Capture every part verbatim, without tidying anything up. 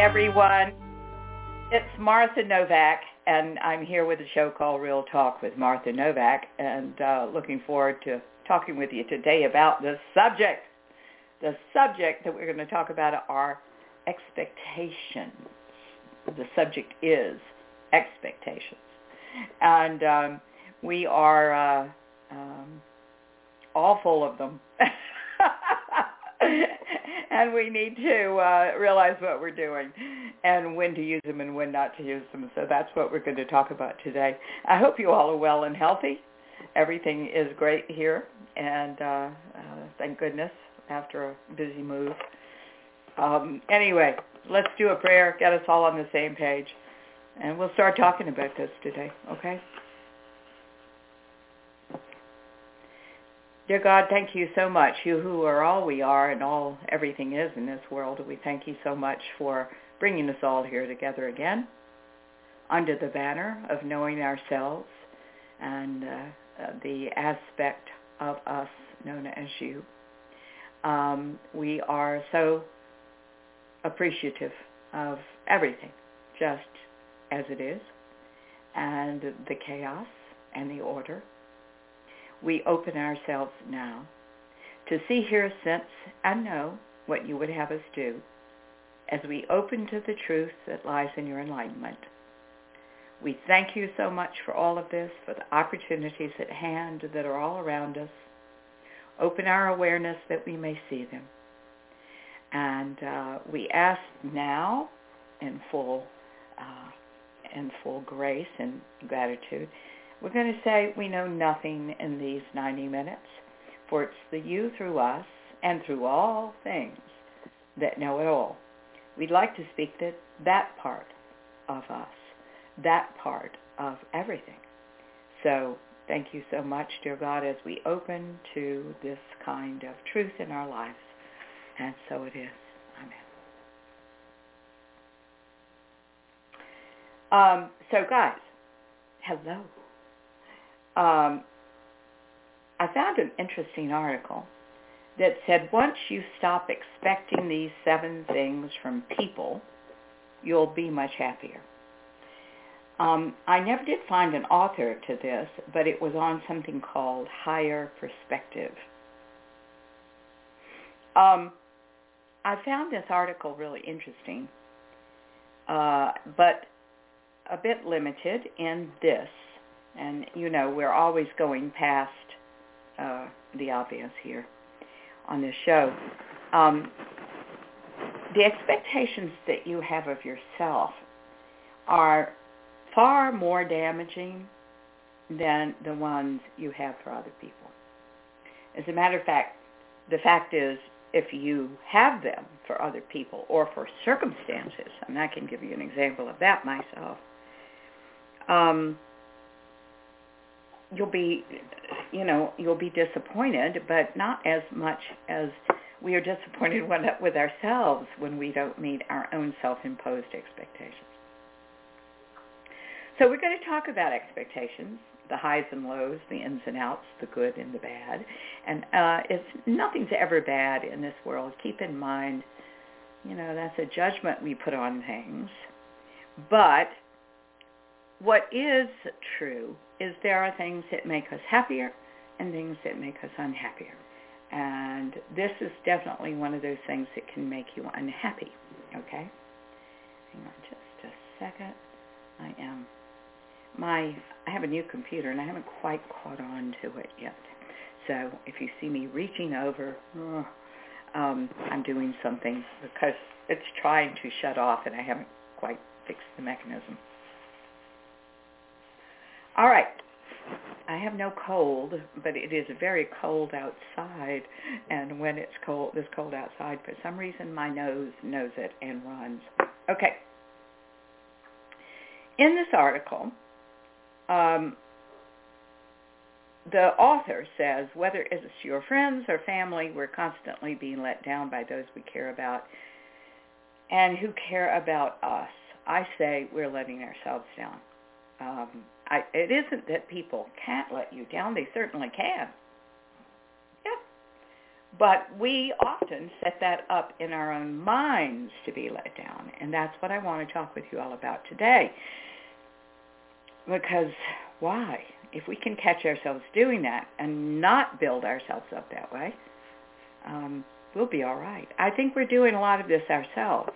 everyone. It's Martha Novak, and I'm here with a show called Real Talk with Martha Novak, and uh, looking forward to talking with you today about the subject. The subject that we're going to talk about are expectations. The subject is expectations. And um, we are uh, um, all full of them. And we need to uh, realize what we're doing and when to use them and when not to use them. So that's what we're going to talk about today. I hope you all are well and healthy. Everything is great here, and uh, uh, thank goodness after a busy move. Um, anyway, let's do a prayer, get us all on the same page, and we'll start talking about this today, okay? Dear God, thank you so much, you who are all we are and all everything is in this world. We thank you so much for bringing us all here together again under the banner of knowing ourselves and uh, uh, the aspect of us known as you. Um, we are so appreciative of everything just as it is, and the chaos and the order. We open ourselves now to see, hear, sense, and know what you would have us do as we open to the truth that lies in your enlightenment. We thank you so much for all of this, for the opportunities at hand that are all around us. Open our awareness that we may see them. And uh, we ask now in full, uh, in full grace and gratitude, we're going to say we know nothing in these ninety minutes, for it's the you through us and through all things that know it all. We'd like to speak that, that part of us, that part of everything. So thank you so much, dear God, as we open to this kind of truth in our lives. And so it is. Amen. Um, so guys, hello. Um, I found an interesting article that said once you stop expecting these seven things from people, you'll be much happier. Um, I never did find an author to this, but it was on something called Higher Perspective. Um, I found this article really interesting, uh, but a bit limited in this. And, you know, we're always going past uh, the obvious here on this show. Um, the expectations that you have of yourself are far more damaging than the ones you have for other people. As a matter of fact, the fact is, if you have them for other people or for circumstances, and I can give you an example of that myself, um, you'll be, you know, you'll be disappointed, but not as much as we are disappointed when, with ourselves when we don't meet our own self-imposed expectations. So we're going to talk about expectations, the highs and lows, the ins and outs, the good and the bad. And uh, it's nothing's ever bad in this world. Keep in mind, you know, that's a judgment we put on things. But what is true is there are things that make us happier and things that make us unhappier. And this is definitely one of those things that can make you unhappy, okay? Hang on just a second. I am, my, I have a new computer and I haven't quite caught on to it yet. So if you see me reaching over, oh, um, I'm doing something because it's trying to shut off and I haven't quite fixed the mechanism. All right, I have no cold, but it is very cold outside, and when it's cold, this cold outside, for some reason my nose knows it and runs. Okay. In this article, um, the author says, whether it's your friends or family, we're constantly being let down by those we care about and who care about us. I say we're letting ourselves down. Um, I, it isn't that people can't let you down. They certainly can. Yeah. But we often set that up in our own minds to be let down. And that's what I want to talk with you all about today. Because why? If we can catch ourselves doing that and not build ourselves up that way, um, we'll be all right. I think we're doing a lot of this ourselves.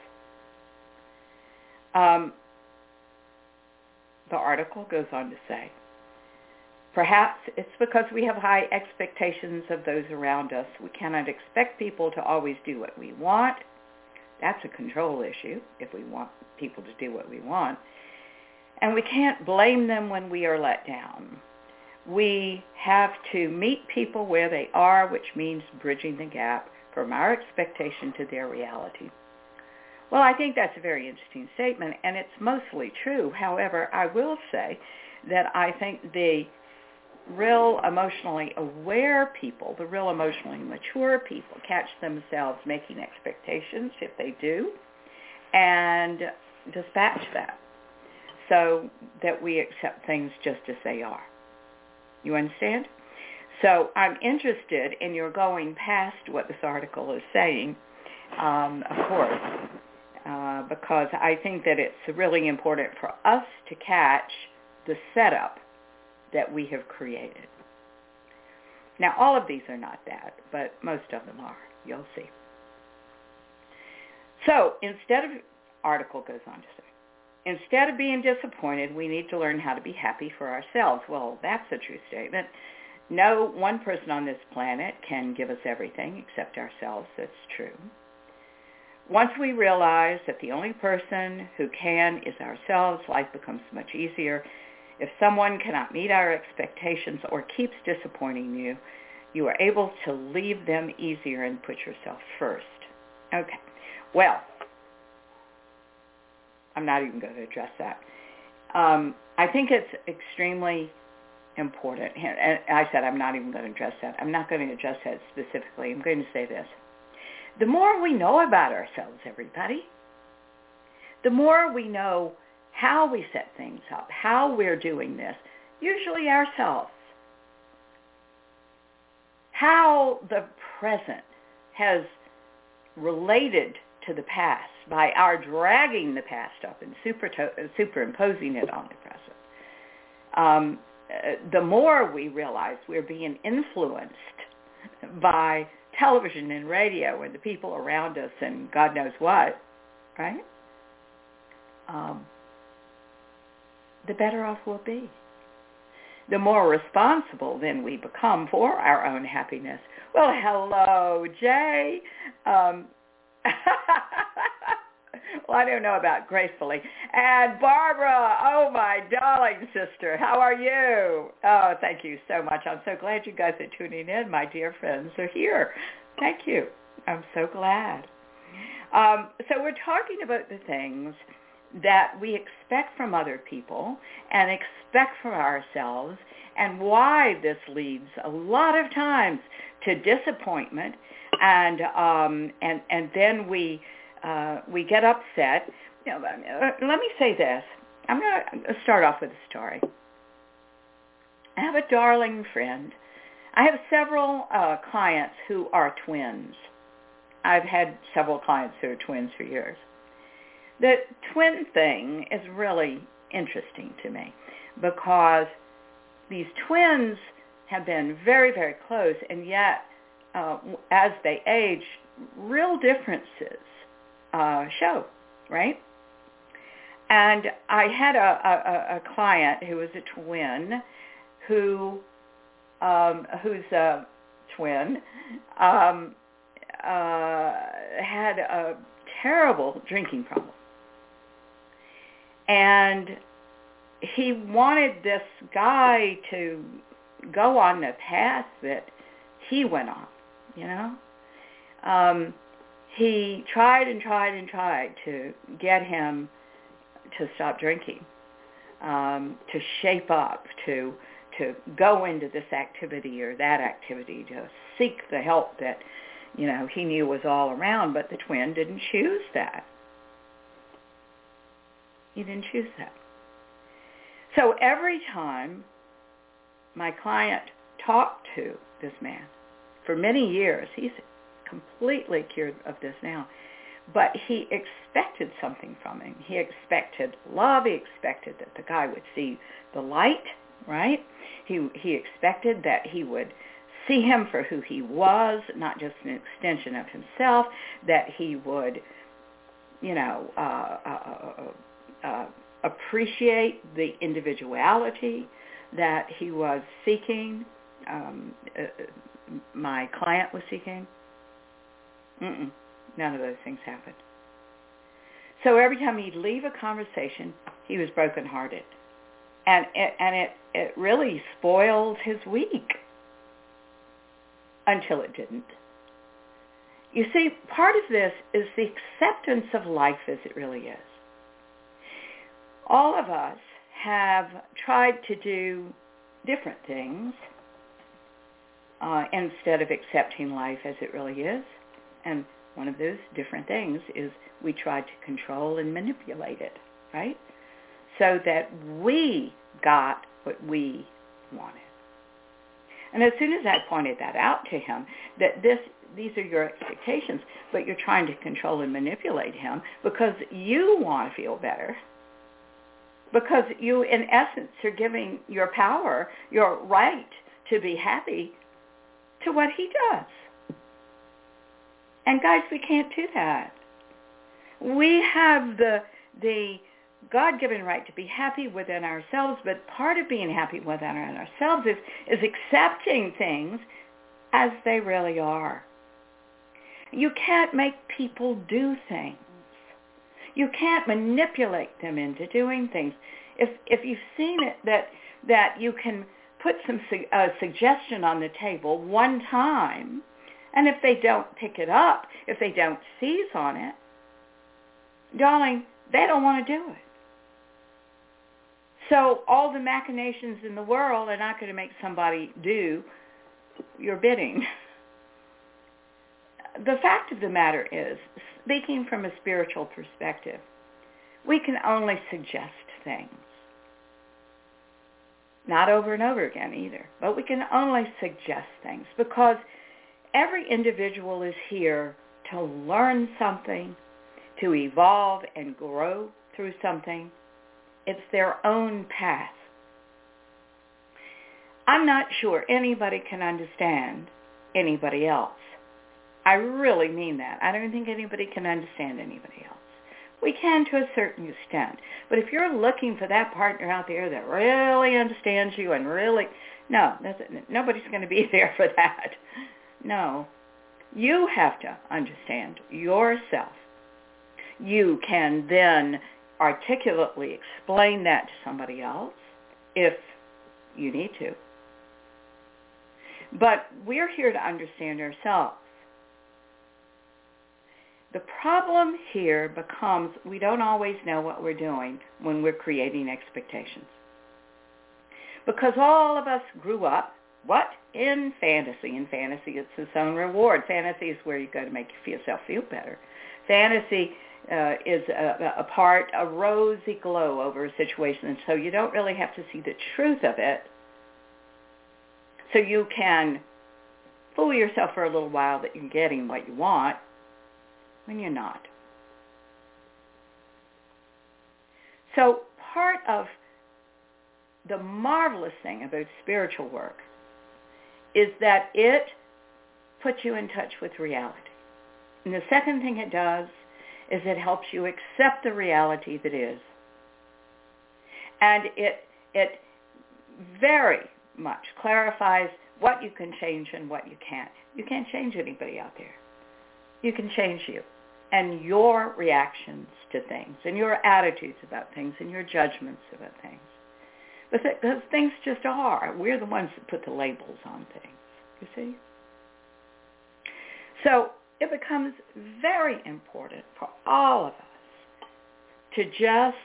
Um, the article goes on to say, perhaps it's because we have high expectations of those around us. We cannot expect people to always do what we want. That's a control issue, if we want people to do what we want. And we can't blame them when we are let down. We have to meet people where they are, which means bridging the gap from our expectation to their reality. Well, I think that's a very interesting statement, and it's mostly true. However, I will say that I think the real emotionally aware people, the real emotionally mature people, catch themselves making expectations, if they do, and dispatch that so that we accept things just as they are. You understand? So I'm interested in your going past what this article is saying, um, of course, uh, because I think that it's really important for us to catch the setup that we have created. Now, all of these are not that, but most of them are. You'll see. So instead of, article goes on to say, instead of being disappointed, we need to learn how to be happy for ourselves. Well, that's a true statement. No one person on this planet can give us everything except ourselves. That's true. Once we realize that the only person who can is ourselves, life becomes much easier. If someone cannot meet our expectations or keeps disappointing you, you are able to leave them easier and put yourself first. Okay. Well, I'm not even going to address that. Um, I think it's extremely important. And I said I'm not even going to address that. I'm not going to address that specifically. I'm going to say this. The more we know about ourselves, everybody, the more we know how we set things up, how we're doing this, usually ourselves, how the present has related to the past by our dragging the past up and super to- superimposing it on the present. Um, uh, the more we realize we're being influenced by television and radio and the people around us and God knows what, right? Um, the better off we'll be. The more responsible then we become for our own happiness. Well, hello, Jay. Um, well, I don't know about gracefully. And Barbara, oh, my darling sister, how are you? Oh, thank you so much. I'm so glad you guys are tuning in. My dear friends are here. Thank you. I'm so glad. Um, so we're talking about the things that we expect from other people and expect from ourselves, and why this leads a lot of times to disappointment, and um, and and then we uh, we get upset. You know, let me say this. I'm going to start off with a story. I have a darling friend. I have several uh, clients who are twins. I've had several clients who are twins for years. The twin thing is really interesting to me because these twins have been very, very close, and yet uh, as they age, real differences uh, show, right? And I had a, a, a client who was a twin who, um, who's a twin, um, uh, had a terrible drinking problem. And he wanted this guy to go on the path that he went on, you know. Um, he tried and tried and tried to get him to stop drinking, um, to shape up, to to go into this activity or that activity, to seek the help that, you know, he knew was all around. But the twin didn't choose that. He didn't choose that. So every time my client talked to this man, for many years, he's completely cured of this now. But he expected something from him. He expected love. He expected that the guy would see the light, right? He he expected that he would see him for who he was, not just an extension of himself, that he would, you know, uh, uh, uh, appreciate the individuality that he was seeking, um, uh, my client was seeking. Mm-mm. None of those things happened. So every time he'd leave a conversation, he was brokenhearted. And it, and it, it really spoiled his week until it didn't. You see, part of this is the acceptance of life as it really is. All of us have tried to do different things uh, instead of accepting life as it really is. And one of those different things is we try to control and manipulate it, right? So that we got what we wanted. And as soon as I pointed that out to him, that this these are your expectations, but you're trying to control and manipulate him because you want to feel better, because you, in essence, are giving your power, your right to be happy to what he does. And guys, we can't do that. We have the the God-given right to be happy within ourselves, but part of being happy within ourselves is, is accepting things as they really are. You can't make people do things. You can't manipulate them into doing things. If if you've seen it, that that you can put some su- uh, suggestion on the table one time, and if they don't pick it up, if they don't seize on it, darling, they don't want to do it. So all the machinations in the world are not going to make somebody do your bidding. The fact of the matter is, speaking from a spiritual perspective, we can only suggest things. Not over and over again either, but we can only suggest things because every individual is here to learn something, to evolve and grow through something. It's their own path. I'm not sure anybody can understand anybody else. I really mean that. I don't think anybody can understand anybody else. We can to a certain extent. But if you're looking for that partner out there that really understands you and really, no, that's, nobody's going to be there for that. No. You have to understand yourself. You can then articulately explain that to somebody else if you need to. But we're here to understand ourselves. The problem here becomes we don't always know what we're doing when we're creating expectations. Because all of us grew up, what? In fantasy. In fantasy, it's its own reward. Fantasy is where you go to make yourself feel better. Fantasy uh, is a, a part, a rosy glow over a situation, and so you don't really have to see the truth of it. So you can fool yourself for a little while that you're getting what you want when you're not. So part of the marvelous thing about spiritual work is that it puts you in touch with reality. And the second thing it does is it helps you accept the reality that is. And it it very much clarifies what you can change and what you can't. You can't change anybody out there. You can change you and your reactions to things and your attitudes about things and your judgments about things. Because things just are. We're the ones that put the labels on things, you see? So it becomes very important for all of us to just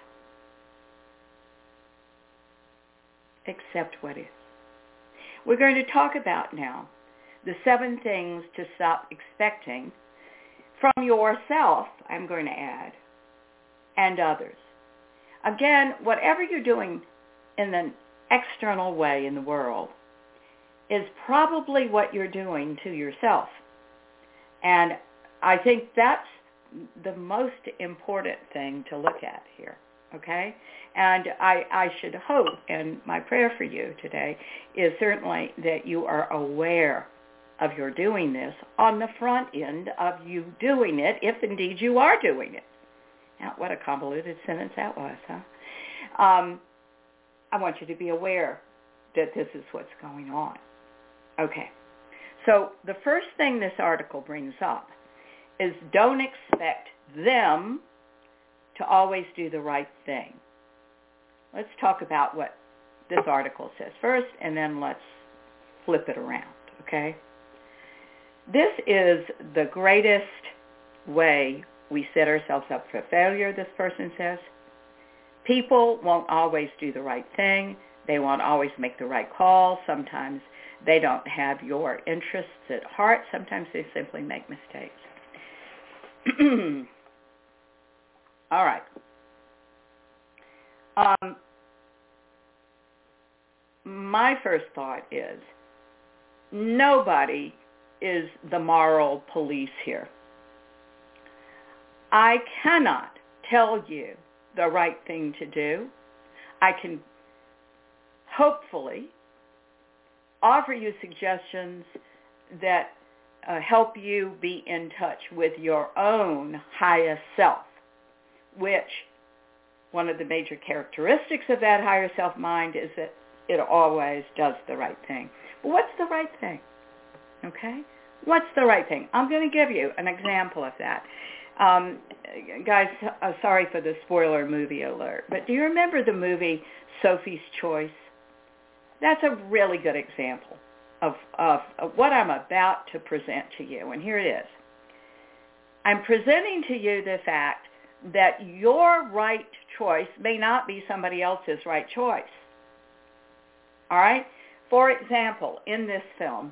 accept what is. We're going to talk about now the seven things to stop expecting from yourself, I'm going to add, and others. Again, whatever you're doing in an external way in the world is probably what you're doing to yourself. And I think that's the most important thing to look at here, okay? And I, I should hope, and my prayer for you today is certainly that you are aware of your doing this on the front end of you doing it, if indeed you are doing it. Now, what a convoluted sentence that was, huh? Um, I want you to be aware that this is what's going on. Okay. So the first thing this article brings up is don't expect them to always do the right thing. Let's talk about what this article says first, and then let's flip it around, okay? This is the greatest way we set ourselves up for failure, this person says. People won't always do the right thing. They won't always make the right call. Sometimes they don't have your interests at heart. Sometimes they simply make mistakes. All right. Um, my first thought is nobody is the moral police here. I cannot tell you the right thing to do. I can hopefully offer you suggestions that uh, help you be in touch with your own highest self, which one of the major characteristics of that higher self mind is that it always does the right thing. But what's the right thing? Okay? What's the right thing? I'm going to give you an example of that. Um, guys, uh, sorry for the spoiler movie alert, but do you remember the movie Sophie's Choice? That's a really good example of, of, of what I'm about to present to you, and here it is. I'm presenting to you the fact that your right choice may not be somebody else's right choice. All right? For example, in this film,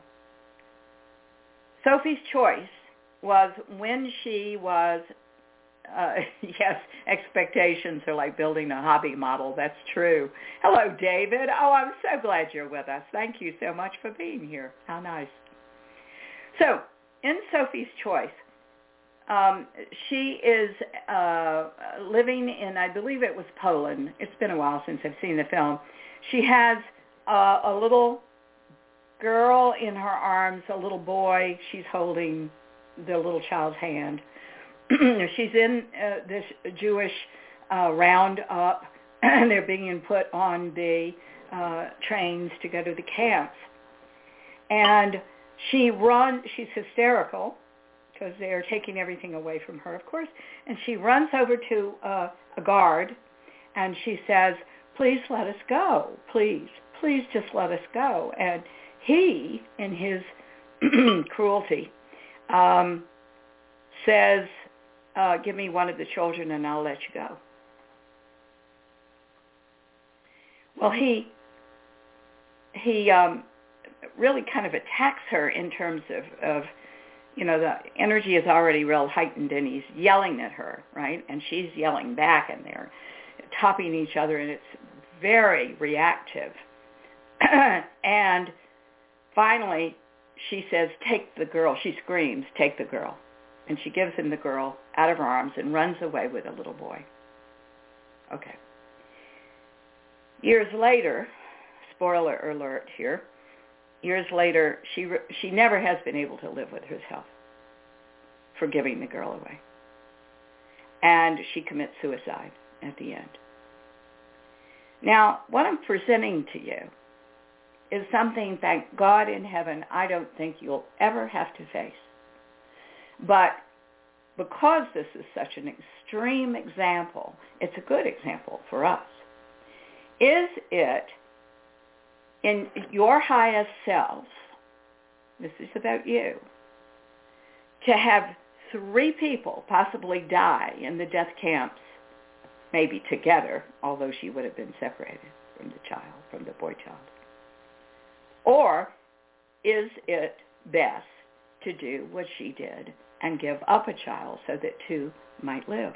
Sophie's Choice was when she was, uh, yes, expectations are like building a hobby model. That's true. Hello, David. Oh, I'm so glad you're with us. Thank you so much for being here. How nice. So, in Sophie's Choice, um, she is uh, living in, I believe it was Poland. It's been a while since I've seen the film. She has uh, a little girl in her arms, a little boy. She's holding the little child's hand. She's in uh, this Jewish uh, roundup, and they're being put on the uh, trains to go to the camps. And she runs, she's hysterical because they're taking everything away from her, of course, and she runs over to uh, a guard, and she says, please let us go, please, please just let us go. And he, in his cruelty, um, says, uh, give me one of the children and I'll let you go. Well, he he um, really kind of attacks her in terms of, of, you know, the energy is already real heightened, and he's yelling at her, right? And she's yelling back, and they're topping each other, and it's very reactive. And finally, she says, take the girl. She screams, take the girl. And she gives him the girl out of her arms and runs away with a little boy. Okay. Years later, spoiler alert here, years later, she re- she never has been able to live with herself for giving the girl away. And she commits suicide at the end. Now, what I'm presenting to you is something, thank God in heaven, I don't think you'll ever have to face. But because this is such an extreme example, it's a good example for us. Is it in your highest self, this is about you, to have three people possibly die in the death camps, maybe together, although she would have been separated from the child, from the boy child? Or is it best to do what she did and give up a child so that two might live?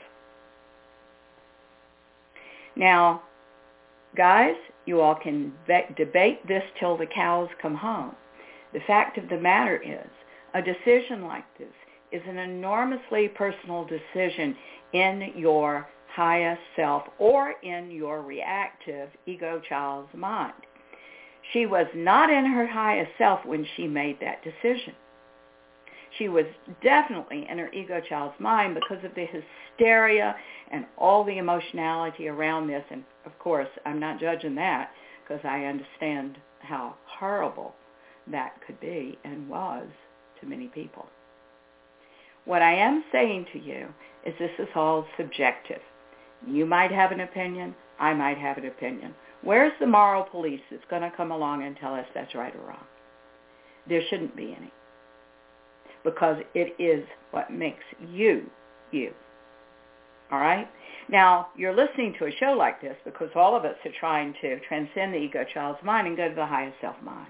Now, guys, you all can be- debate this till the cows come home. The fact of the matter is, a decision like this is an enormously personal decision in your highest self or in your reactive ego child's mind. She was not in her highest self when she made that decision. She was definitely in her ego child's mind because of the hysteria and all the emotionality around this. And, of course, I'm not judging that because I understand how horrible that could be and was to many people. What I am saying to you is this is all subjective. You might have an opinion. I might have an opinion. Where's the moral police that's going to come along and tell us that's right or wrong? There shouldn't be any, because it is what makes you, you. All right? Now, you're listening to a show like this because all of us are trying to transcend the ego child's mind and go to the highest self mind.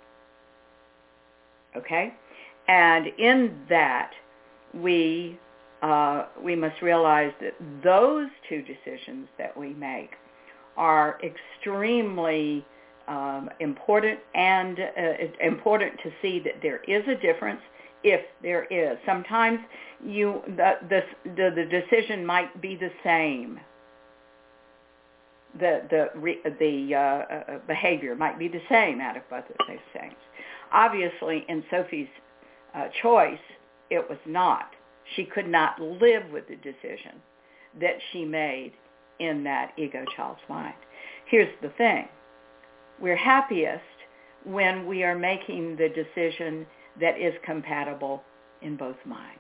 Okay? And in that, we uh, we must realize that those two decisions that we make are extremely um, important, and uh, important to see that there is a difference. If there is, sometimes you the the the, the decision might be the same. The the the uh, uh, behavior might be the same out of both of those things. Obviously, in Sophie's uh, choice, it was not. She could not live with the decision that she made in that ego child's mind. Here's the thing. We're happiest when we are making the decision that is compatible in both minds.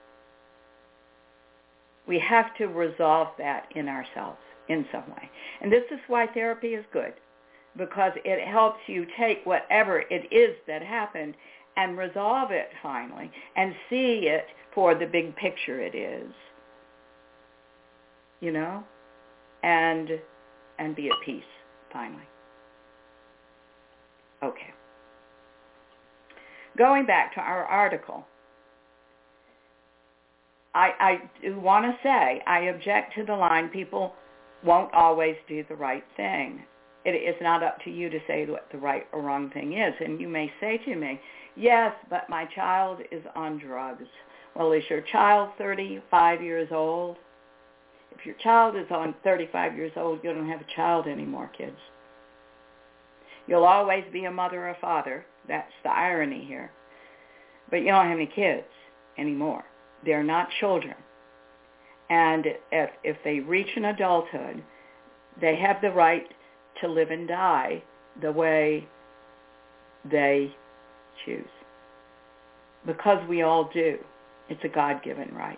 We have to resolve that in ourselves in some way. And this is why therapy is good, because it helps you take whatever it is that happened and resolve it finally and see it for the big picture it is, you know, and and be at peace finally. Okay. Going back to our article, I, I do want to say I object to the line, people won't always do the right thing. It is not up to you to say what the right or wrong thing is. And you may say to me, yes, but my child is on drugs. Well, is your child thirty-five years old? If your child is on thirty-five years old, you don't have a child anymore, kids. You'll always be a mother or father. That's the irony here. But you don't have any kids anymore. They're not children. And if, if they reach an adulthood, they have the right to live and die the way they choose. Because we all do. It's a God-given right.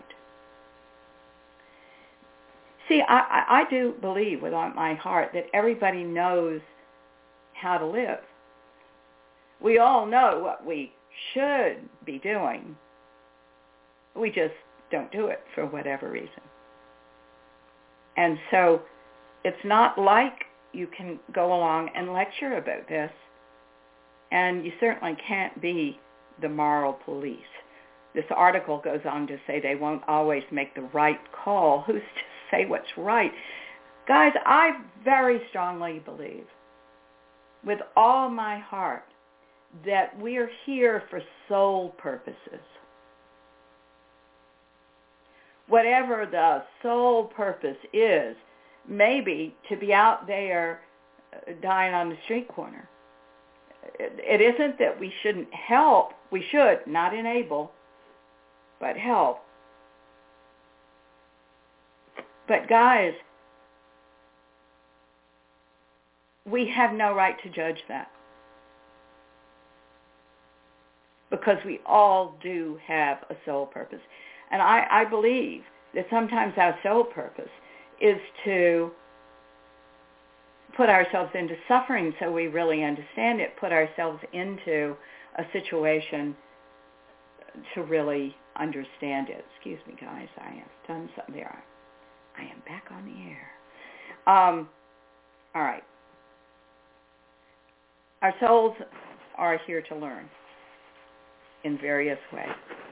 See, I, I do believe with all my heart that everybody knows how to live. We all know what we should be doing. We just don't do it for whatever reason. And so it's not like you can go along and lecture about this, and you certainly can't be the moral police. This article goes on to say they won't always make the right call. Who's to say what's right? Guys, I very strongly believe with all my heart that we're here for soul purposes. Whatever the soul purpose is, maybe to be out there dying on the street corner. It isn't that we shouldn't help. We should, not enable, but help. But guys, we have no right to judge that, because we all do have a soul purpose. And I, I believe that sometimes our soul purpose is to put ourselves into suffering so we really understand it, put ourselves into a situation to really understand it. Excuse me, guys, I have done something there. I am back on the air. Um, all right. Our souls are here to learn in various ways.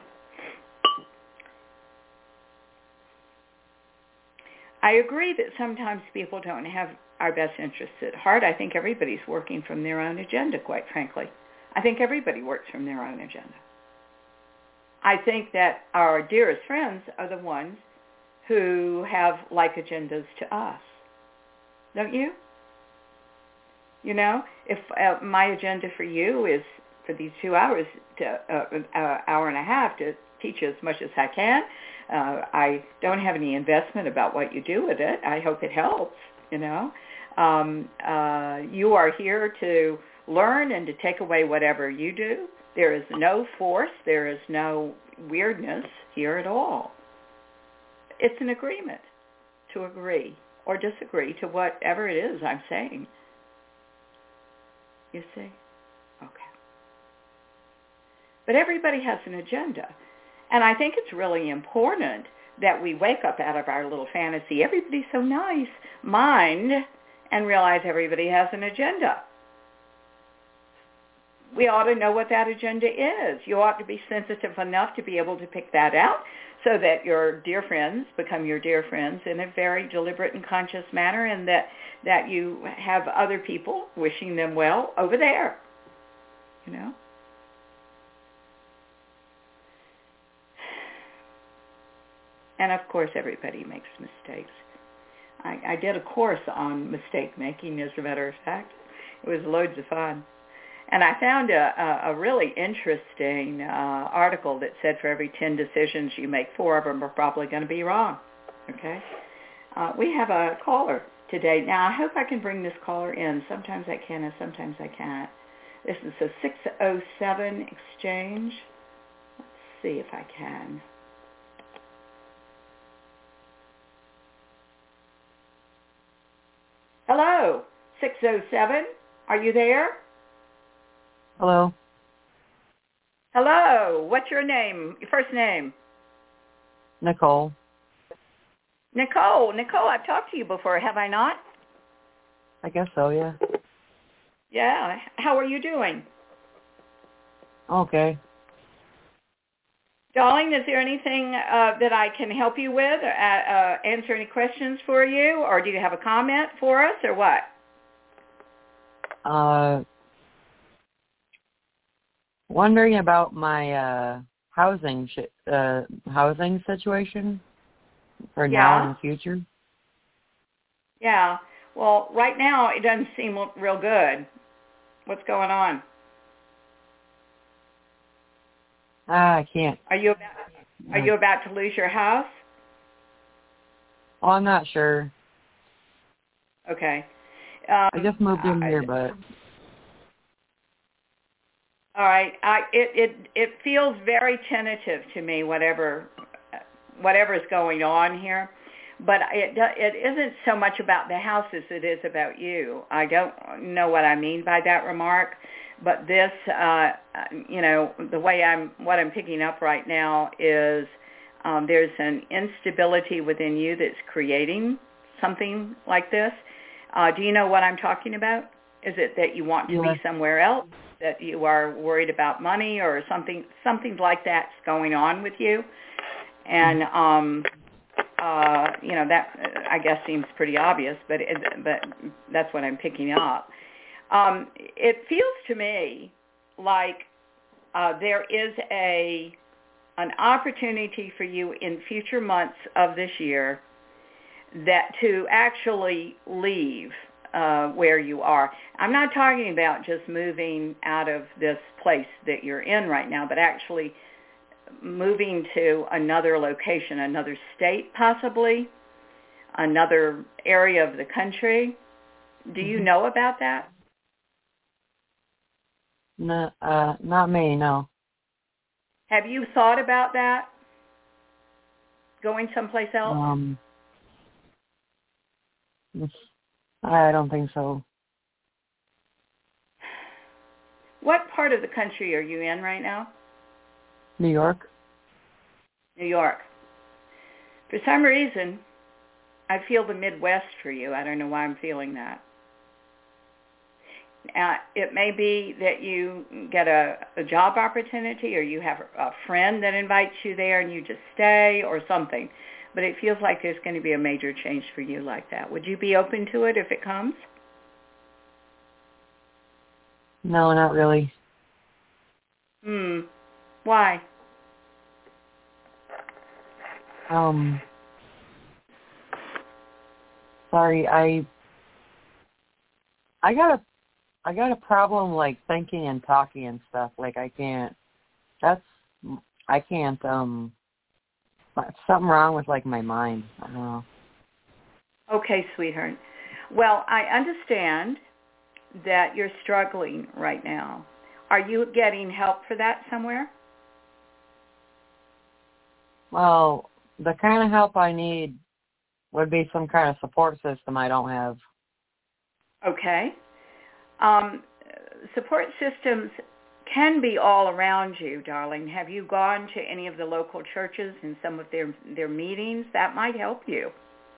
I agree that sometimes people don't have our best interests at heart. I think everybody's working from their own agenda, quite frankly. I think everybody works from their own agenda. I think that our dearest friends are the ones who have like agendas to us. Don't you? You know, if uh, my agenda for you is for these two hours, to uh, an hour and a half to teach you as much as I can, uh, I don't have any investment about what you do with it. I hope it helps, you know. Um, uh, you are here to learn and to take away whatever you do. There is no force. There is no weirdness here at all. It's an agreement to agree or disagree to whatever it is I'm saying. You see? Okay. But everybody has an agenda. And I think it's really important that we wake up out of our little fantasy, everybody's so nice, mind, and realize everybody has an agenda. We ought to know what that agenda is. You ought to be sensitive enough to be able to pick that out so that your dear friends become your dear friends in a very deliberate and conscious manner, and that, that you have other people wishing them well over there, you know? And of course, everybody makes mistakes. I, I did a course on mistake making, as a matter of fact. It was loads of fun. And I found a, a, a really interesting uh, article that said for every ten decisions you make, four of them are probably going to be wrong. Okay? Uh, we have a caller today. Now, I hope I can bring this caller in. Sometimes I can and sometimes I can't. This is a six oh seven exchange. Let's see if I can. Hello, six oh seven. Are you there? Hello. Hello. What's your name? Your first name? Nicole. Nicole. Nicole, I've talked to you before, have I not? I guess so, yeah. Yeah. How are you doing? Okay. Darling, is there anything uh, that I can help you with, or uh, uh, answer any questions for you, or do you have a comment for us, or what? Uh, wondering about my uh, housing sh- uh, housing situation for Yeah. now and the future. Yeah. Well, right now it doesn't seem real good. What's going on? Ah, I can't. Are you about, are you about to lose your house? Oh, I'm not sure. Okay. Um, I just moved in I, here, but all right. I it it it feels very tentative to me. Whatever whatever's going on here, but it it isn't so much about the house as it is about you. I don't know what I mean by that remark, but this, uh, you know, the way I'm what I'm picking up right now is um, there's an instability within you that's creating something like this. Uh, do you know what I'm talking about? Is it that you want to yeah. be somewhere else, that you are worried about money or something something like that's going on with you? And, um, uh, you know, that, I guess, seems pretty obvious, but it, but that's what I'm picking up. Um, it feels to me like uh, there is a an opportunity for you in future months of this year that to actually leave uh, where you are. I'm not talking about just moving out of this place that you're in right now, but actually moving to another location, another state possibly, another area of the country. Do you Mm-hmm. know about that? No, uh, not me, no. Have you thought about that? Going someplace else? Um, I don't think so. What part of the country are you in right now? New York? New York. For some reason, I feel the Midwest for you. I don't know why I'm feeling that. Uh, it may be that you get a, a job opportunity, or you have a friend that invites you there and you just stay, or something. But it feels like there's going to be a major change for you like that. Would you be open to it if it comes? No, not really. Hmm. Why? Um, sorry, I, I got a, I got a problem like thinking and talking and stuff. Like I can't. That's, I can't. Um, something wrong with like my mind. I don't know. Okay, sweetheart. Well, I understand that you're struggling right now. Are you getting help for that somewhere? Well, the kind of help I need would be some kind of support system I don't have. Okay. Um, support systems can be all around you, darling. Have you gone to any of the local churches and some of their, their meetings? That might help you.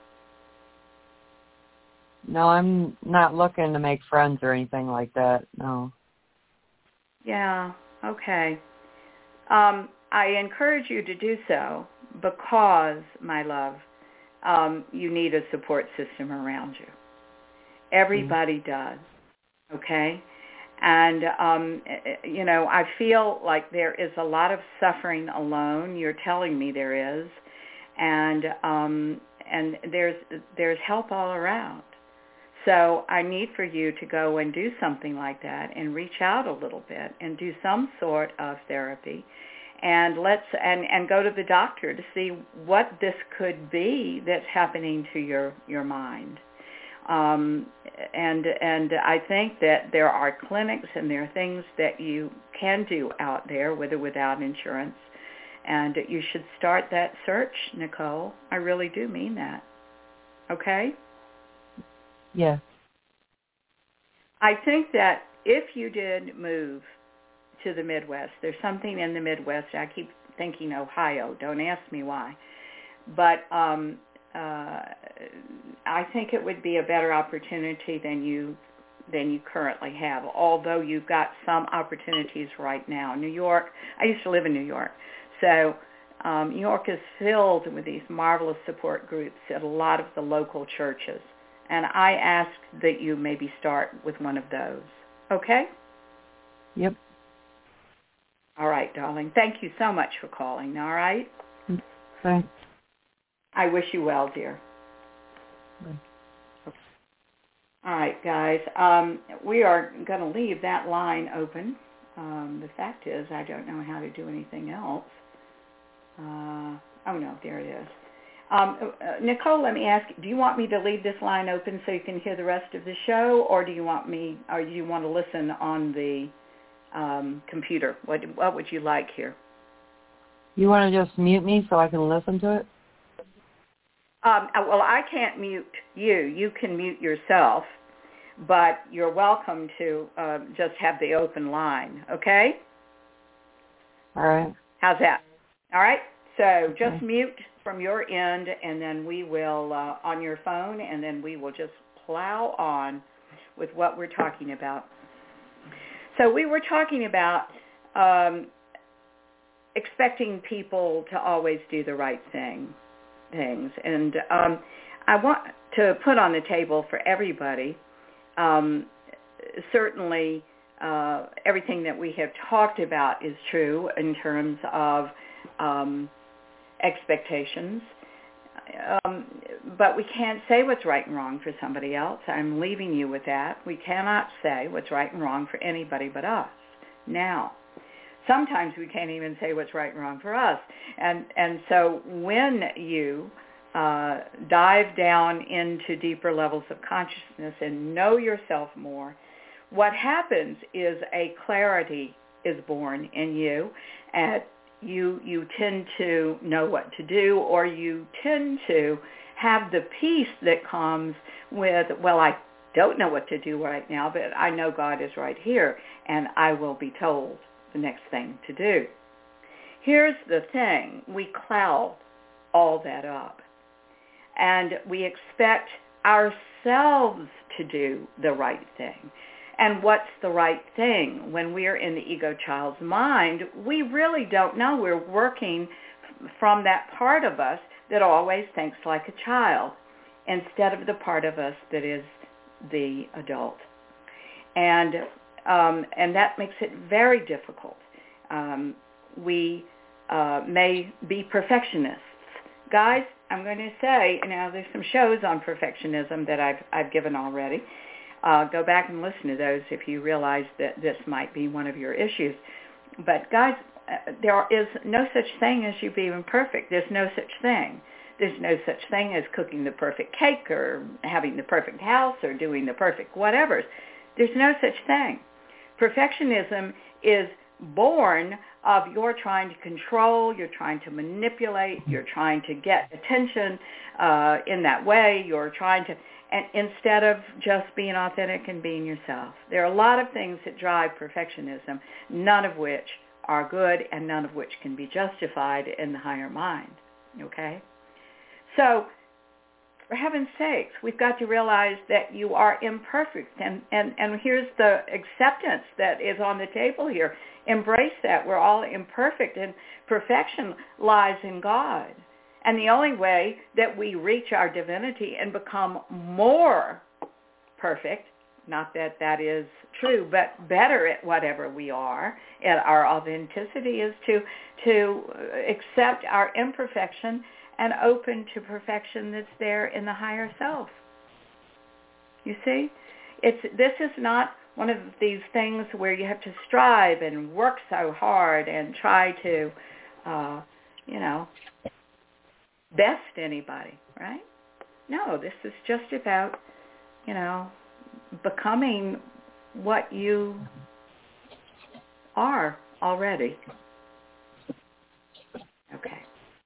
No, I'm not looking to make friends or anything like that, no. Yeah, okay. Um, I encourage you to do so because, my love, um, you need a support system around you. Everybody mm-hmm. does, okay? And, um, you know, I feel like there is a lot of suffering alone. You're telling me there is. And um, and there's there's help all around. So I need for you to go and do something like that and reach out a little bit and do some sort of therapy. And let's and, and go to the doctor to see what this could be that's happening to your, your mind. Um, and and I think that there are clinics and there are things that you can do out there with or without insurance. And you should start that search, Nicole. I really do mean that. Okay? Yeah. I think that if you did move to the Midwest, there's something in the Midwest. I keep thinking Ohio. Don't ask me why. But um, uh, I think it would be a better opportunity than you than you currently have, although you've got some opportunities right now. New York, I used to live in New York. So um, New York is filled with these marvelous support groups at a lot of the local churches. And I ask that you maybe start with one of those. Okay? Yep. All right, darling. Thank you so much for calling, all right? Thanks. I wish you well, dear. Bye. All right, guys. Um, we are going to leave that line open. Um, the fact is I don't know how to do anything else. Uh, oh, no, there it is. Um, uh, Nicole, let me ask, do you want me to leave this line open so you can hear the rest of the show, or do you want me, or do you want to listen on the um, computer? What, what would you like here? You want to just mute me so I can listen to it? Um, well, I can't mute you. You can mute yourself, but you're welcome to uh, just have the open line, okay? All right. How's that? All right? So just okay. Mute from your end, and then we will, uh, on your phone, and then we will just plow on with what we're talking about. So we were talking about um, expecting people to always do the right thing, things. And um, I want to put on the table for everybody, um, certainly uh, everything that we have talked about is true in terms of um, expectations, um, but we can't say what's right and wrong for somebody else. I'm leaving you with that. We cannot say what's right and wrong for anybody but us. Now, sometimes we can't even say what's right and wrong for us. And, and so when you uh, dive down into deeper levels of consciousness and know yourself more, what happens is a clarity is born in you, and you you tend to know what to do, or you tend to have the peace that comes with, well, I don't know what to do right now, but I know God is right here, and I will be told the next thing to do. Here's the thing. We cloud all that up, and we expect ourselves to do the right thing. And what's the right thing? When we're in the ego child's mind, we really don't know. We're working from that part of us that always thinks like a child instead of the part of us that is the adult. And um, and that makes it very difficult. Um, we uh, may be perfectionists guys, I'm going to say, now there's some shows on perfectionism that I've, I've given already. Uh, go back and listen to those if you realize that this might be one of your issues. But guys, uh, there is no such thing as you being perfect. There's no such thing. There's no such thing as cooking the perfect cake or having the perfect house or doing the perfect whatever. There's no such thing. Perfectionism is born of you're trying to control, you're trying to manipulate, you're trying to get attention uh, in that way, you're trying to, and instead of just being authentic and being yourself. There are a lot of things that drive perfectionism, none of which are good and none of which can be justified in the higher mind, okay? So, for heaven's sakes, we've got to realize that you are imperfect. And, and, and here's the acceptance that is on the table here. Embrace that. We're all imperfect, and perfection lies in God. And the only way that we reach our divinity and become more perfect, not that that is true, but better at whatever we are, at our authenticity, is to, to accept our imperfection and open to perfection that's there in the higher self. You see? It's this is not one of these things where you have to strive and work so hard and try to, uh, you know, best anybody, right? No, this is just about, you know, becoming what you are already. Okay.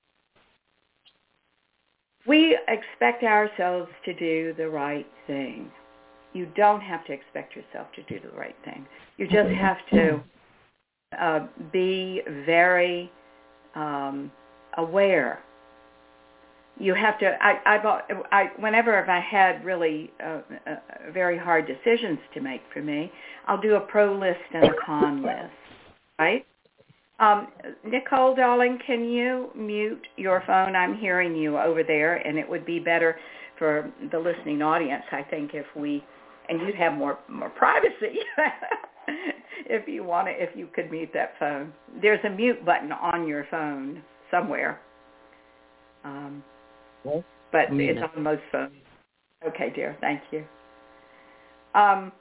We expect ourselves to do the right thing. You don't have to expect yourself to do the right thing. You just have to uh, be very um, aware. You have to, I, I, I, whenever I had really uh, uh, very hard decisions to make for me, I'll do a pro list and a con list, right? Um, Nicole, darling, can you mute your phone? I'm hearing you over there, and it would be better for the listening audience, I think, if we, and you'd have more more privacy if you want to, if you could mute that phone. There's a mute button on your phone somewhere, um, Yes. but it's on most phones. Okay, dear, thank you. Um,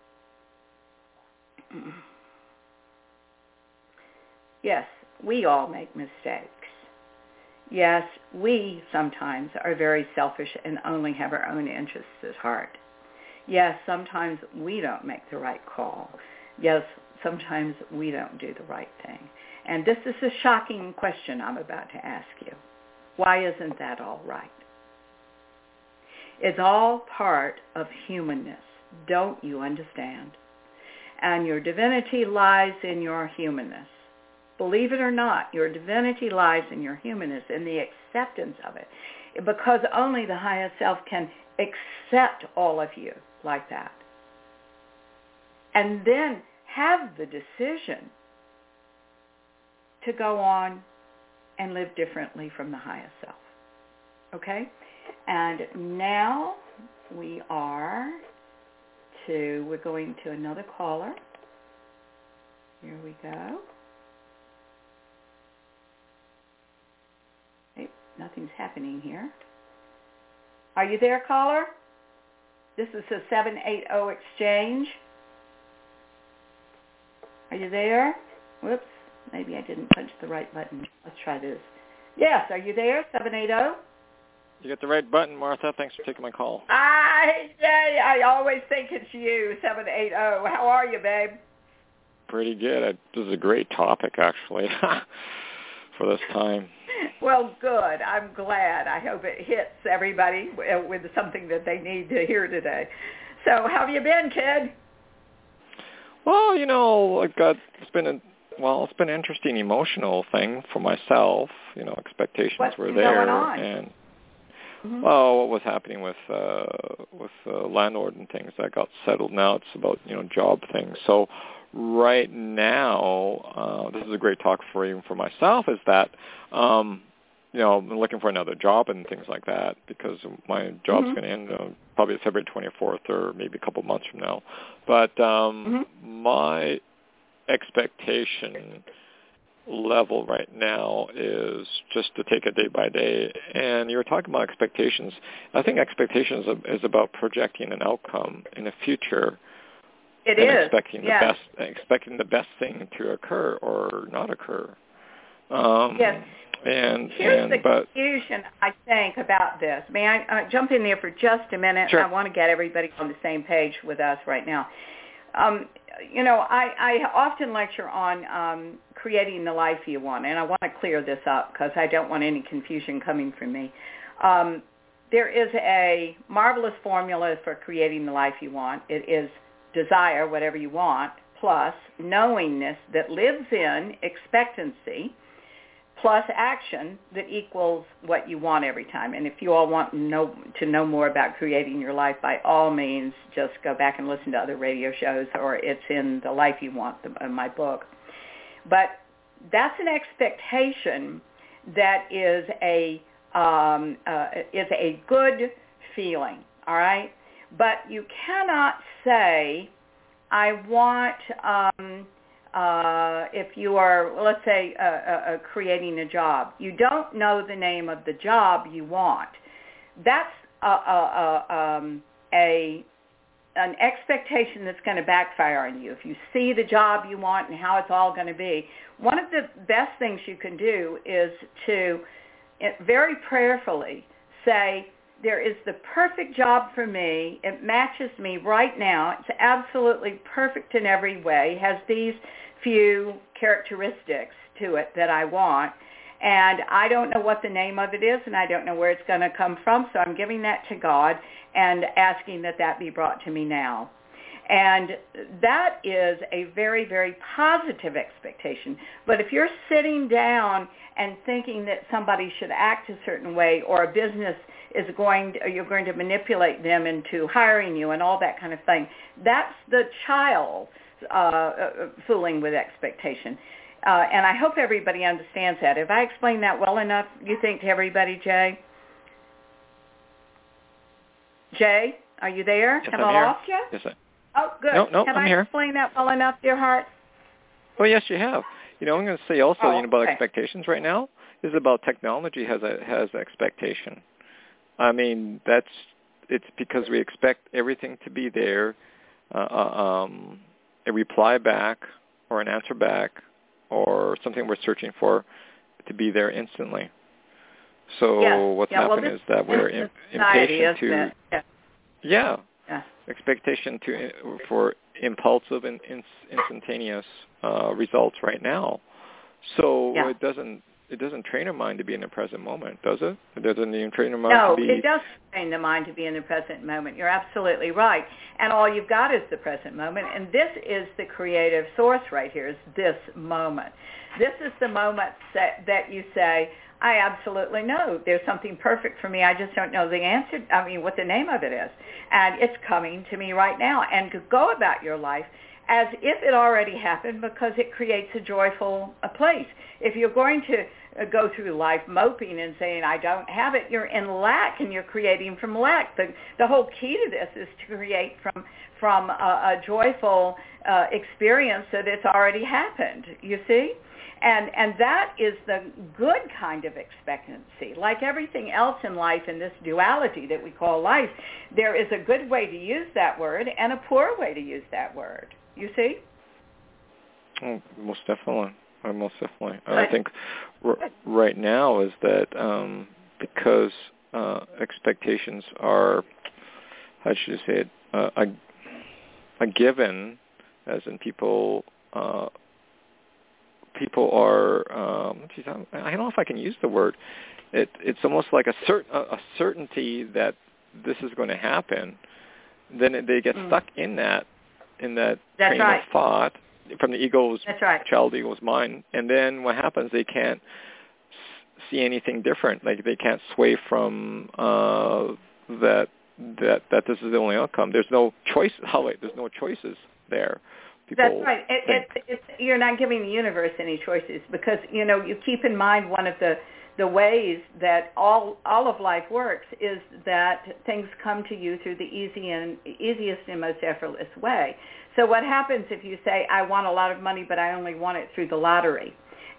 Yes, we all make mistakes. Yes, we sometimes are very selfish and only have our own interests at heart. Yes, sometimes we don't make the right call. Yes, sometimes we don't do the right thing. And this is a shocking question I'm about to ask you. Why isn't that all right? It's all part of humanness. Don't you understand? And your divinity lies in your humanness. Believe it or not, your divinity lies in your humanness, in the acceptance of it, because only the highest self can accept all of you like that. And then have the decision to go on and live differently from the highest self. Okay? And now we are to, we're going to another caller. Here we go. Nothing's happening here. Are you there, caller? This is a seven eight zero exchange. Are you there? Whoops. Maybe I didn't punch the right button. Let's try this. Yes, are you there, seven eight zero? You got the right button, Martha. Thanks for taking my call. I, I always think it's you, seven eight zero. How are you, babe? Pretty good. I, this is a great topic, actually, for this time. Well, good. I'm glad. I hope it hits everybody with something that they need to hear today. So how have you been, kid? Well, you know, I've got, it's been a, well, it's been an interesting emotional thing for myself. You know, expectations What's were been there. Going on? And, mm-hmm. well, what was happening with, uh, with uh, landlord and things that got settled now, it's about, you know, job things. So right now, uh, this is a great talk for even for myself, is that, um, you know, I'm looking for another job and things like that because my job's mm-hmm. going to end uh, probably February twenty-fourth or maybe a couple months from now. But um, mm-hmm. my expectation level right now is just to take it day by day. And you were talking about expectations. I think expectations is about projecting an outcome in the future. It and is. expecting yes. the best, expecting the best thing to occur or not occur. Um, yes. And here's and the but confusion, I think, about this. May I uh, jump in there for just a minute? Sure. I want to get everybody on the same page with us right now. Um, you know, I, I often lecture on um, creating the life you want, and I want to clear this up because I don't want any confusion coming from me. Um, there is a marvelous formula for creating the life you want. It is desire, whatever you want, plus knowingness that lives in expectancy, plus action that equals what you want every time. And if you all want to know, to know more about creating your life, by all means, just go back and listen to other radio shows, or it's in The Life You Want, the, in my book. But that's an expectation that is a um, uh, is a good feeling, all right? But you cannot say, I want... Um, Uh, if you are, let's say, uh, uh, uh, creating a job, you don't know the name of the job you want. That's a, a, a, um, a an expectation that's going to backfire on you. If you see the job you want and how it's all going to be, one of the best things you can do is to very prayerfully say, there is the perfect job for me. It matches me right now. It's absolutely perfect in every way. It has these few characteristics to it that I want. And I don't know what the name of it is, and I don't know where it's going to come from, so I'm giving that to God and asking that that be brought to me now. And that is a very, very positive expectation. But if you're sitting down and thinking that somebody should act a certain way, or a business is going to, you're going to manipulate them into hiring you and all that kind of thing, that's the child uh, fooling with expectation. Uh, and I hope everybody understands that. Have I explained that well enough, you think, to everybody, Jay? Jay, are you there? Yes, Have I'm I here. lost you? Yes, I, Oh, good. No, no, have I'm I here. explained that well enough, dear heart? Oh, yes, you have. You know, I'm going to say also, Oh, you know, about okay. expectations right now is about technology has a has expectation. I mean, that's it's because we expect everything to be there, uh, um, a reply back or an answer back or something we're searching for to be there instantly. So Yes. what's yeah, happened well, is that we're this im- is society, impatient isn't to, it? Yeah. yeah, yeah. expectation to for impulsive and in, instantaneous uh, results right now. So Yeah. it doesn't it doesn't train our mind to be in the present moment, does it? It doesn't even train our mind No, to be. it does train the mind to be in the present moment. You're absolutely right. And all you've got is the present moment. And this is the creative source right here, is this moment. This is the moment that, that you say, I absolutely know there's something perfect for me. I just don't know the answer, I mean, what the name of it is. And it's coming to me right now. And to go about your life as if it already happened, because it creates a joyful a place. If you're going to uh, go through life moping and saying, I don't have it, you're in lack, and you're creating from lack. The, the whole key to this is to create from, from a, a joyful uh, experience that it's already happened, you see? And and that is the good kind of expectancy. Like everything else in life, in this duality that we call life, there is a good way to use that word and a poor way to use that word. You see? Oh, most definitely. Uh, most definitely. Good. I think r- right now is that um, because uh, expectations are, how should I say it, uh, a, a given, as in people... Uh, people are, um, geez, I don't know if I can use the word. It, it's almost like a, cert, a certainty that this is going to happen. Then they get mm. stuck in that, in that That's train right. of thought from the ego's, That's right. child ego's mind. And then what happens? They can't see anything different. Like they can't sway from uh, that that that this is the only outcome. There's no choice. Oh wait, there's no choices there. People That's right. It, it, it's, you're not giving the universe any choices, because, you know, you keep in mind one of the, the ways that all all of life works is that things come to you through the easy and easiest and most effortless way. So what happens if you say, I want a lot of money, but I only want it through the lottery?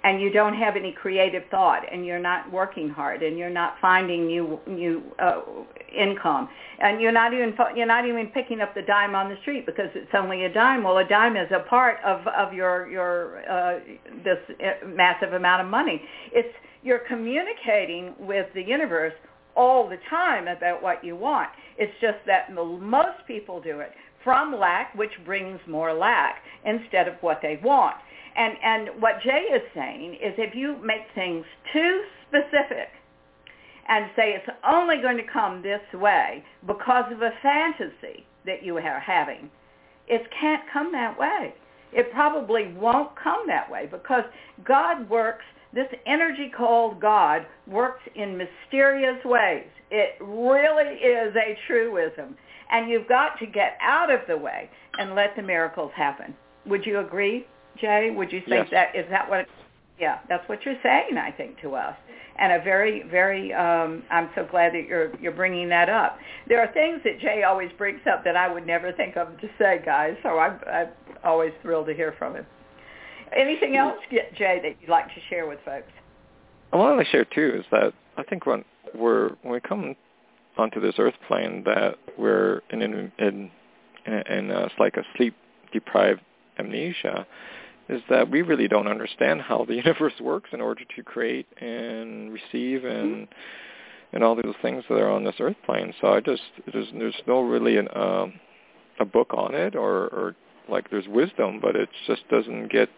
and you don't have any creative thought, and you're not working hard, and you're not finding new new uh, income, and you're not even you're not even picking up the dime on the street because it's only a dime. Well, a dime is a part of of your your uh, this massive amount of money. It's you're communicating with the universe all the time about what you want. It's just that most people do it from lack, which brings more lack, instead of what they want. And and what Jay is saying is if you make things too specific and say it's only going to come this way because of a fantasy that you are having, it can't come that way. It probably won't come that way because God works, this energy called God works in mysterious ways. It really is a truism. And you've got to get out of the way and let the miracles happen. Would you agree, Jay? Would you think Yes. that, is that what, it, yeah, that's what you're saying, I think, to us. And a very, very, um, I'm so glad that you're you're bringing that up. There are things that Jay always brings up that I would never think of to say, guys, so I'm, I'm always thrilled to hear from him. Anything else, Jay, that you'd like to share with folks? I want to share, too, is that I think when, we're, when we come onto this earth plane that we're in, in, in, in uh, it's like a sleep-deprived amnesia, is that we really don't understand how the universe works in order to create and receive and and all those things that are on this earth plane. So I just there's there's no really an, um, a book on it or, or like there's wisdom, but it just doesn't get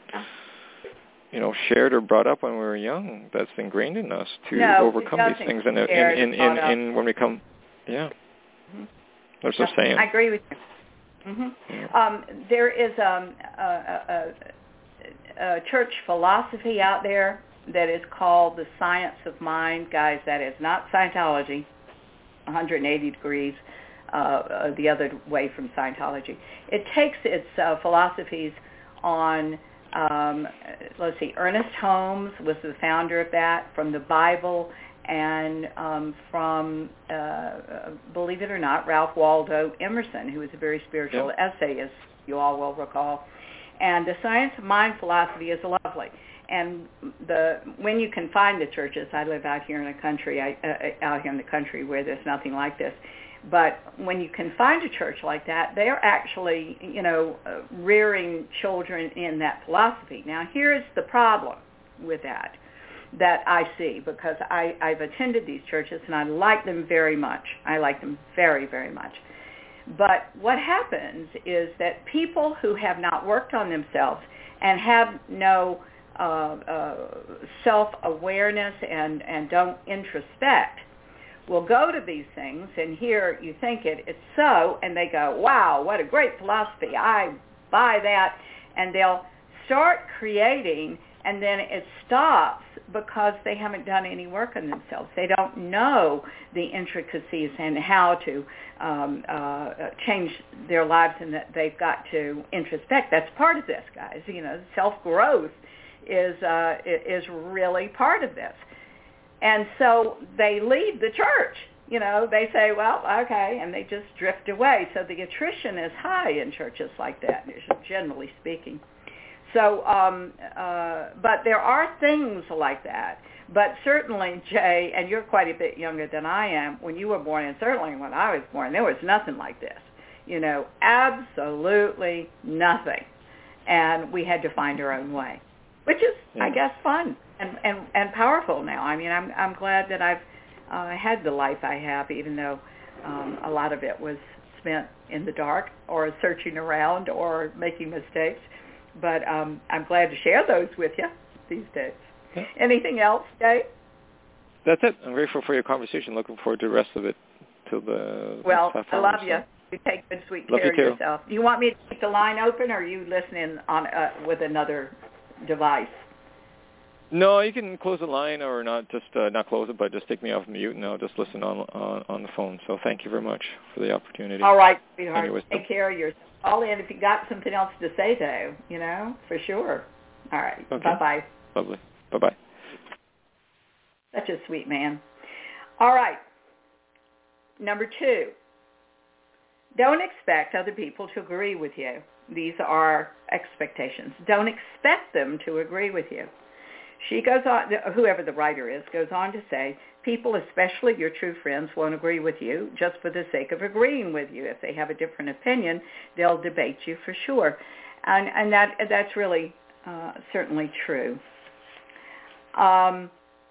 you know shared or brought up when we were young. That's ingrained in us to no, overcome these things. And in in, in, in, in when we come, yeah, mm-hmm. that's what I'm saying. I agree with you. Mm-hmm. Yeah. Um, there is um, a, a, a church philosophy out there that is called the science of mind. Guys, that is not Scientology, one hundred eighty degrees uh, the other way from Scientology. It takes its uh, philosophies on, um, let's see, Ernest Holmes was the founder of that, from the Bible, and um, from, uh, believe it or not, Ralph Waldo Emerson, who was a very spiritual yep. essayist, you all will recall. And the science of mind philosophy is lovely. And the when you can find the churches, I live out here in the country, I, uh, out here in the country where there's nothing like this. But when you can find a church like that, they are actually, you know, uh, rearing children in that philosophy. Now, here's the problem with that. that I see, because I, I've attended these churches and I like them very much. I like them very, very much. But what happens is that people who have not worked on themselves and have no uh, uh, self-awareness and, and don't introspect will go to these things and here you think it, it's so, and they go, wow, what a great philosophy. I buy that. And they'll start creating, and then it stops because they haven't done any work on themselves. They don't know the intricacies and how to um, uh, change their lives, and that they've got to introspect. That's part of this, guys. You know, self-growth is uh, is really part of this. And so they leave the church. You know, they say, well, okay, and they just drift away. So the attrition is high in churches like that, generally speaking. So, um, uh, but there are things like that. But certainly, Jay, and you're quite a bit younger than I am, when you were born, and certainly when I was born, there was nothing like this. You know, absolutely nothing. And we had to find our own way, which is, yeah. I guess, fun and, and, and powerful now. I mean, I'm I'm glad that I've uh, had the life I have, even though um, a lot of it was spent in the dark or searching around or making mistakes. But um, I'm glad to share those with you these days. Okay. Anything else, Jay? That's it. I'm grateful for your conversation. Looking forward to the rest of it till the Well, I love so. you. You take good, sweet love care you of yourself. Do you want me to keep the line open, or are you listening on uh, with another device? No, you can close the line or not just uh, not close it, but just take me off mute, and I'll just listen on, on on the phone. So thank you very much for the opportunity. All right, sweetheart. Take care of yourself. All in if you got something else to say, though, you know, for sure. All right. Okay. Bye-bye. Lovely. Bye-bye. Such a sweet man. All right. Number two, don't expect other people to agree with you. These are expectations. Don't expect them to agree with you. She goes on, whoever the writer is, goes on to say, people, especially your true friends, won't agree with you just for the sake of agreeing with you. If they have a different opinion, they'll debate you for sure. And, and that that's really uh, certainly true. Um,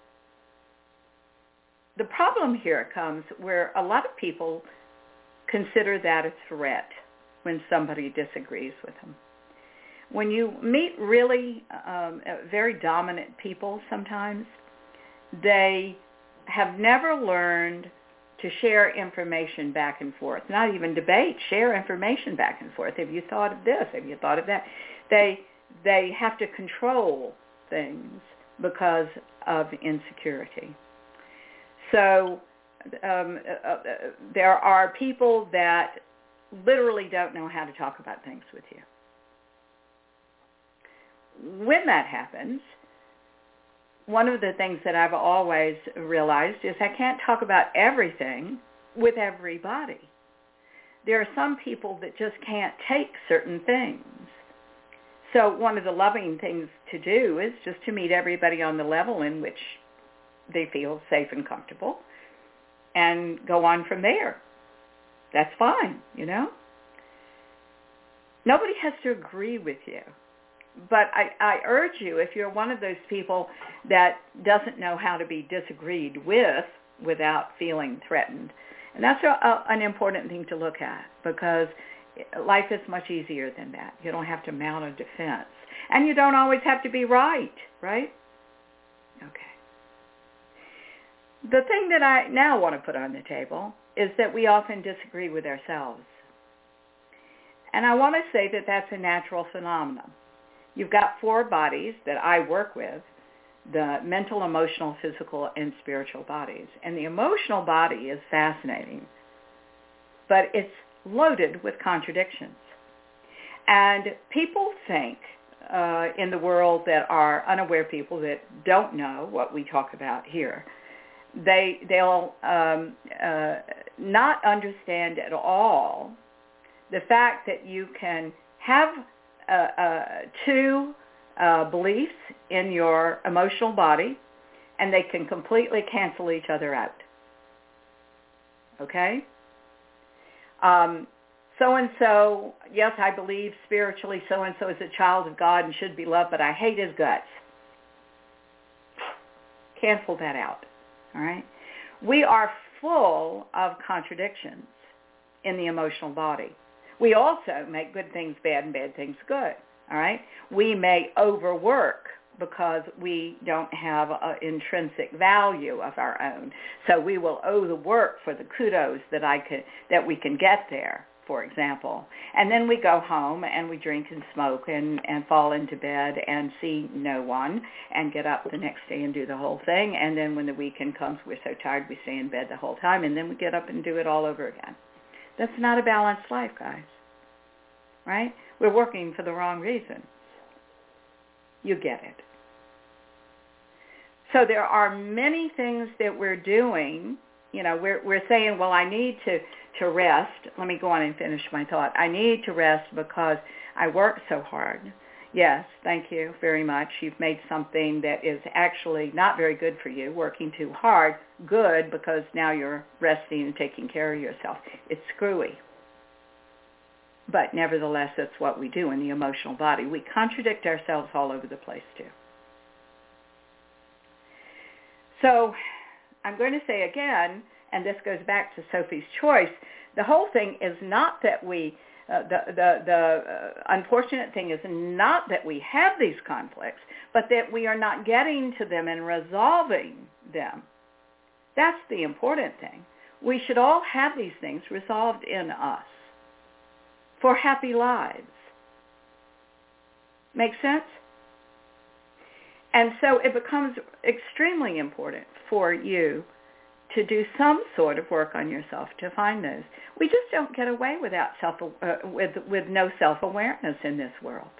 the problem here comes where a lot of people consider that a threat when somebody disagrees with them. When you meet really um, very dominant people sometimes, they have never learned to share information back and forth, not even debate, share information back and forth. Have you thought of this? Have you thought of that? They, they have to control things because of insecurity. So um, uh, uh, there are people that literally don't know how to talk about things with you. When that happens, one of the things that I've always realized is I can't talk about everything with everybody. There are some people that just can't take certain things. So one of the loving things to do is just to meet everybody on the level in which they feel safe and comfortable and go on from there. That's fine, you know. Nobody has to agree with you. But I, I urge you, if you're one of those people that doesn't know how to be disagreed with without feeling threatened, and that's a, a, an important thing to look at, because life is much easier than that. You don't have to mount a defense. And you don't always have to be right, right? Okay. The thing that I now want to put on the table is that we often disagree with ourselves. And I want to say that that's a natural phenomenon. You've got four bodies that I work with, the mental, emotional, physical, and spiritual bodies. And the emotional body is fascinating, but it's loaded with contradictions. And people think uh, in the world that are unaware people that don't know what we talk about here, they, they'll um, uh, not understand at all the fact that you can have Uh, uh, two uh, beliefs in your emotional body, and they can completely cancel each other out. Okay? Um, so-and-so, yes, I believe spiritually so-and-so is a child of God and should be loved, but I hate his guts. Cancel that out. All right? We are full of contradictions in the emotional body. We also make good things bad and bad things good, all right? We may overwork because we don't have an intrinsic value of our own. So we will owe the work for the kudos that I could, that we can get there, for example. And then we go home and we drink and smoke and, and fall into bed and see no one and get up the next day and do the whole thing. And then when the weekend comes, we're so tired we stay in bed the whole time, and then we get up and do it all over again. That's not a balanced life, guys, right? We're working for the wrong reasons. You get it. So there are many things that we're doing. You know, we're we're saying, well, I need to, to rest. Let me go on and finish my thought. I need to rest because I work so hard. Yes, thank you very much. You've made something that is actually not very good for you, working too hard, good because now you're resting and taking care of yourself. It's screwy. But nevertheless, that's what we do in the emotional body. We contradict ourselves all over the place too. So I'm going to say again, and this goes back to Sophie's choice, the whole thing is not that we Uh, the the, the uh, unfortunate thing is not that we have these conflicts, but that we are not getting to them and resolving them. That's the important thing. We should all have these things resolved in us for happy lives. Make sense? And so it becomes extremely important for you to do some sort of work on yourself to find those. We just don't get away without self uh, with with no self-awareness in this world.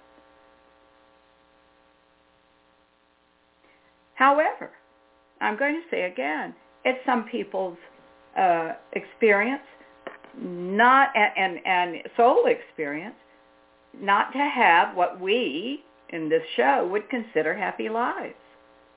However, I'm going to say again, it's some people's uh, experience, not and, and and soul experience, not to have what we in this show would consider happy lives.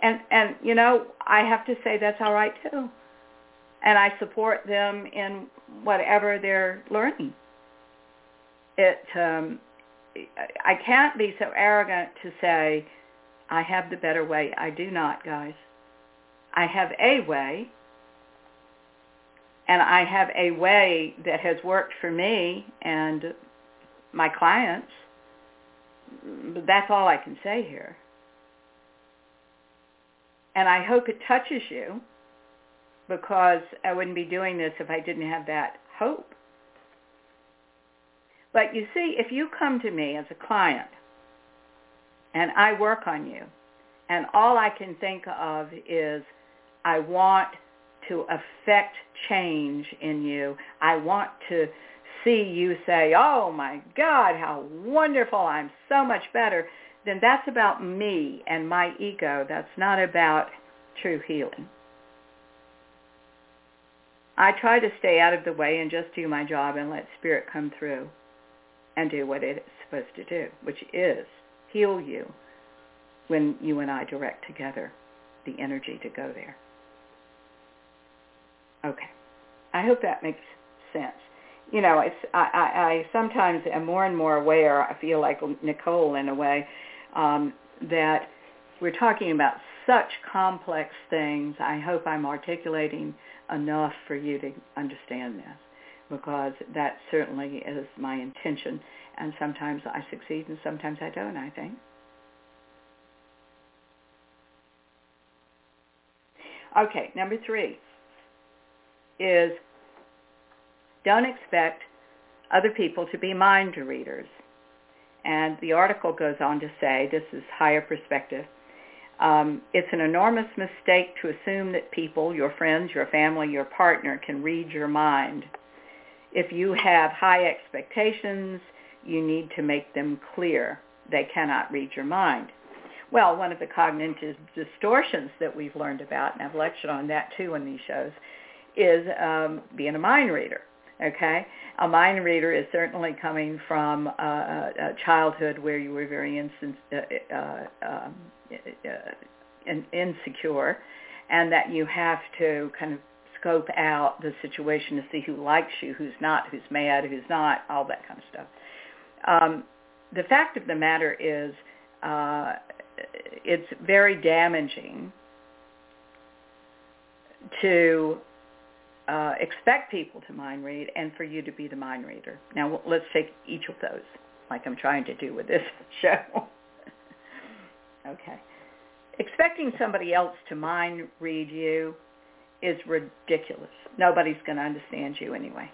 And, and, you know, I have to say that's all right, too. And I support them in whatever they're learning. It, um, I can't be so arrogant to say, I have the better way. I do not, guys. I have a way, and I have a way that has worked for me and my clients. That's all I can say here. And I hope it touches you, because I wouldn't be doing this if I didn't have that hope. But you see, if you come to me as a client and I work on you, and all I can think of is I want to affect change in you, I want to see you say, oh my God, how wonderful, I'm so much better, then that's about me and my ego. That's not about true healing. I try to stay out of the way and just do my job and let Spirit come through and do what it's supposed to do, which is heal you when you and I direct together the energy to go there. Okay. I hope that makes sense. You know, it's, I, I, I sometimes am more and more aware, I feel like Nicole in a way, um, that we're talking about such complex things. I hope I'm articulating enough for you to understand this, because that certainly is my intention. And sometimes I succeed and sometimes I don't, I think. Okay, number three is don't expect other people to be mind readers. And the article goes on to say, this is higher perspective, um, it's an enormous mistake to assume that people, your friends, your family, your partner, can read your mind. If you have high expectations, you need to make them clear. They cannot read your mind. Well, one of the cognitive distortions that we've learned about, and I've lectured on that too in these shows, is um, being a mind reader. Okay, a mind reader is certainly coming from uh, a childhood where you were very insen- uh, uh, um, uh, insecure, and that you have to kind of scope out the situation to see who likes you, who's not, who's mad, who's not, all that kind of stuff. Um, the fact of the matter is, uh, it's very damaging to Uh, expect people to mind read and for you to be the mind reader. Now, let's take each of those, like I'm trying to do with this show. Okay. Expecting somebody else to mind read you is ridiculous. Nobody's going to understand you anyway.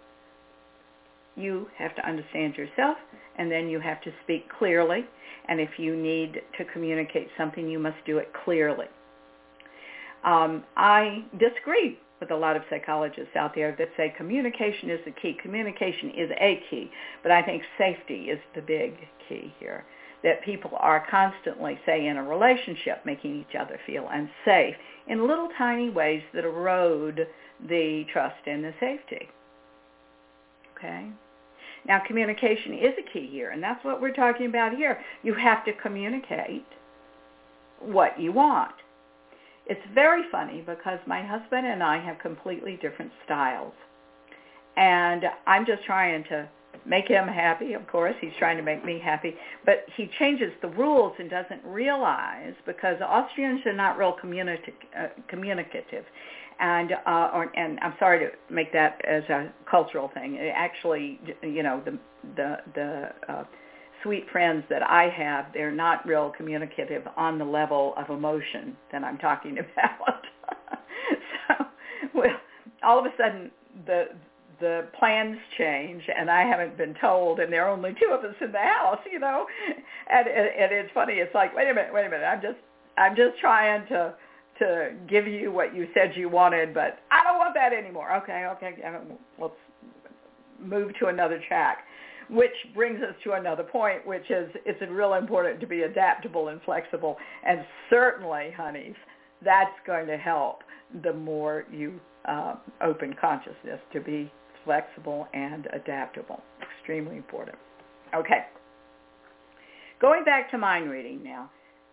You have to understand yourself, and then you have to speak clearly. And if you need to communicate something, you must do it clearly. Um, I disagree with a lot of psychologists out there that say communication is the key. Communication is a key, but I think safety is the big key here, that people are constantly, say, in a relationship, making each other feel unsafe in little tiny ways that erode the trust and the safety. Okay? Now, communication is a key here, and that's what we're talking about here. You have to communicate what you want. It's very funny because my husband and I have completely different styles. And I'm just trying to make him happy, of course. He's trying to make me happy. But he changes the rules and doesn't realize, because Austrians are not real communi- uh, communicative. And, uh, or, and I'm sorry to make that as a cultural thing. It actually, you know, the, the, the uh, sweet friends that I have, they're not real communicative on the level of emotion that I'm talking about. So, well, all of a sudden the the plans change, and I haven't been told, and there are only two of us in the house, you know. And, and, and it's funny. It's like, wait a minute, wait a minute. I'm just I'm just trying to to give you what you said you wanted, but I don't want that anymore. Okay, okay, let's move to another track. Which brings us to another point, which is it's real important to be adaptable and flexible. And certainly, honeys, that's going to help the more you uh, open consciousness to be flexible and adaptable. Extremely important. Okay. Going back to mind reading now.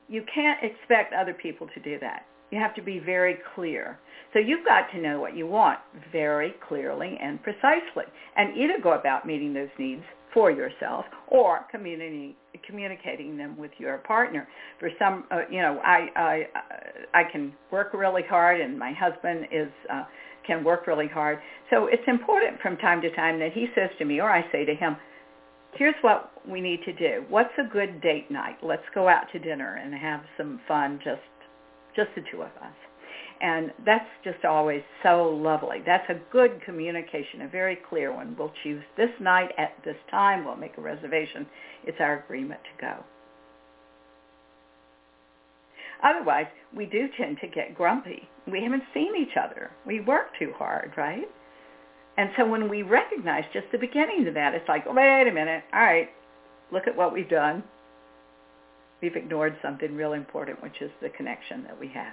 you can't expect other people to do that. You have to be very clear. So you've got to know what you want very clearly and precisely, and either go about meeting those needs for yourself or community, communicating them with your partner. For some, uh, you know, I, I I can work really hard, and my husband is uh, can work really hard. So it's important from time to time that he says to me, or I say to him, here's what we need to do. What's a good date night? Let's go out to dinner and have some fun, just just the two of us. And that's just always so lovely. That's a good communication, a very clear one. We'll choose this night at this time. We'll make a reservation. It's our agreement to go. Otherwise, we do tend to get grumpy. We haven't seen each other. We work too hard, right? And so when we recognize just the beginning of that, it's like, wait a minute, all right, look at what we've done. We've ignored something real important, which is the connection that we have.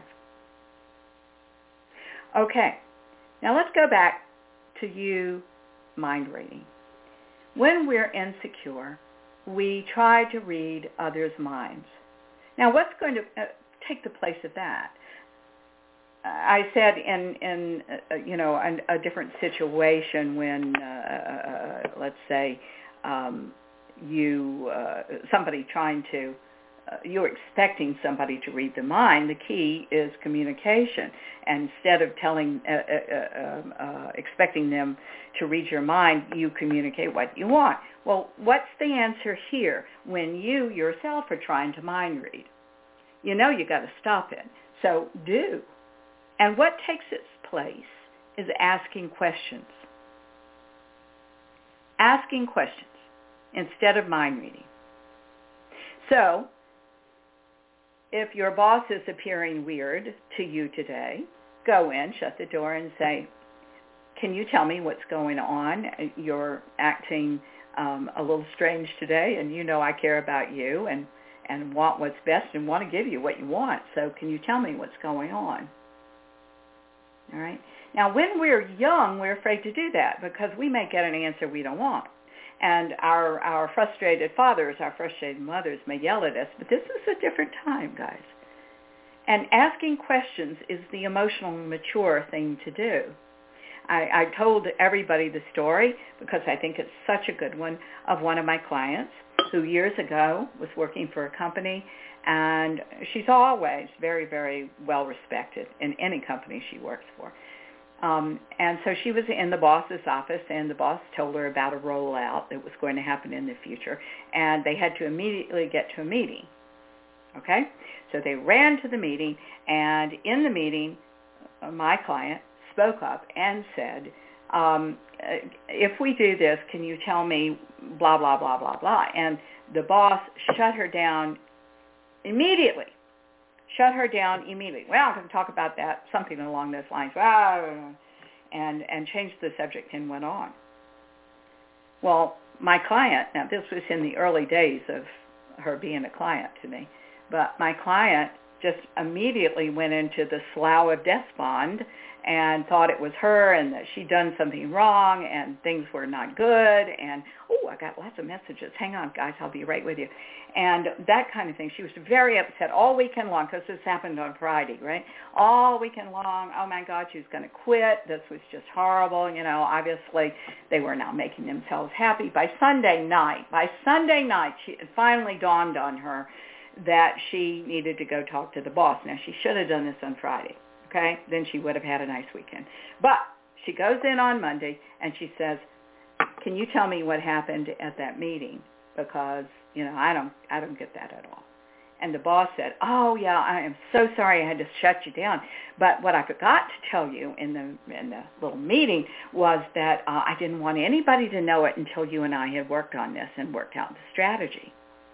Okay, now let's go back to you mind reading. When we're insecure, we try to read others' minds. Now, what's going to uh, take the place of that? I said in, in uh, you know, a, a different situation when, uh, uh, let's say, um, you, uh, somebody trying to, uh, you're expecting somebody to read the mind. The key is communication. And instead of telling, uh, uh, uh, uh, expecting them to read your mind, you communicate what you want. Well, what's the answer here when you yourself are trying to mind read? You know you got to stop it. So do. And what takes its place is asking questions. Asking questions instead of mind reading. So, if your boss is appearing weird to you today, go in, shut the door, and say, can you tell me what's going on? You're acting um, a little strange today, and you know I care about you and, and want what's best and want to give you what you want. So can you tell me what's going on? All right. Now, when we're young, we're afraid to do that because we may get an answer we don't want. And our, our frustrated fathers, our frustrated mothers may yell at us, but this is a different time, guys. And asking questions is the emotional mature thing to do. I, I told everybody the story because I think it's such a good one of one of my clients who years ago was working for a company, and she's always very, very well respected in any company she works for. Um, and so she was in the boss's office, and the boss told her about a rollout that was going to happen in the future, and they had to immediately get to a meeting. Okay? So they ran to the meeting, and in the meeting, my client spoke up and said, um, if we do this, can you tell me blah, blah, blah, blah, blah? And the boss shut her down immediately. Shut her down immediately. Well, I'm going to talk about that, something along those lines. And, and changed the subject and went on. Well, my client, now this was in the early days of her being a client to me, but my client just immediately went into the slough of despond and thought it was her and that she'd done something wrong and things were not good. And, oh, I got lots of messages. Hang on, guys, I'll be right with you. And that kind of thing. She was very upset all weekend long because this happened on Friday, right? All weekend long, oh, my God, she was going to quit. This was just horrible. You know, obviously they were now making themselves happy. By Sunday night, by Sunday night, she, it finally dawned on her that she needed to go talk to the boss. Now, she should have done this on Friday. Okay, then she would have had a nice weekend. But she goes in on Monday and she says, can you tell me what happened at that meeting? Because, you know, I don't I don't get that at all. And the boss said, oh, yeah, I am so sorry I had to shut you down. But what I forgot to tell you in the in the little meeting was that uh, I didn't want anybody to know it until you and I had worked on this and worked out the strategy.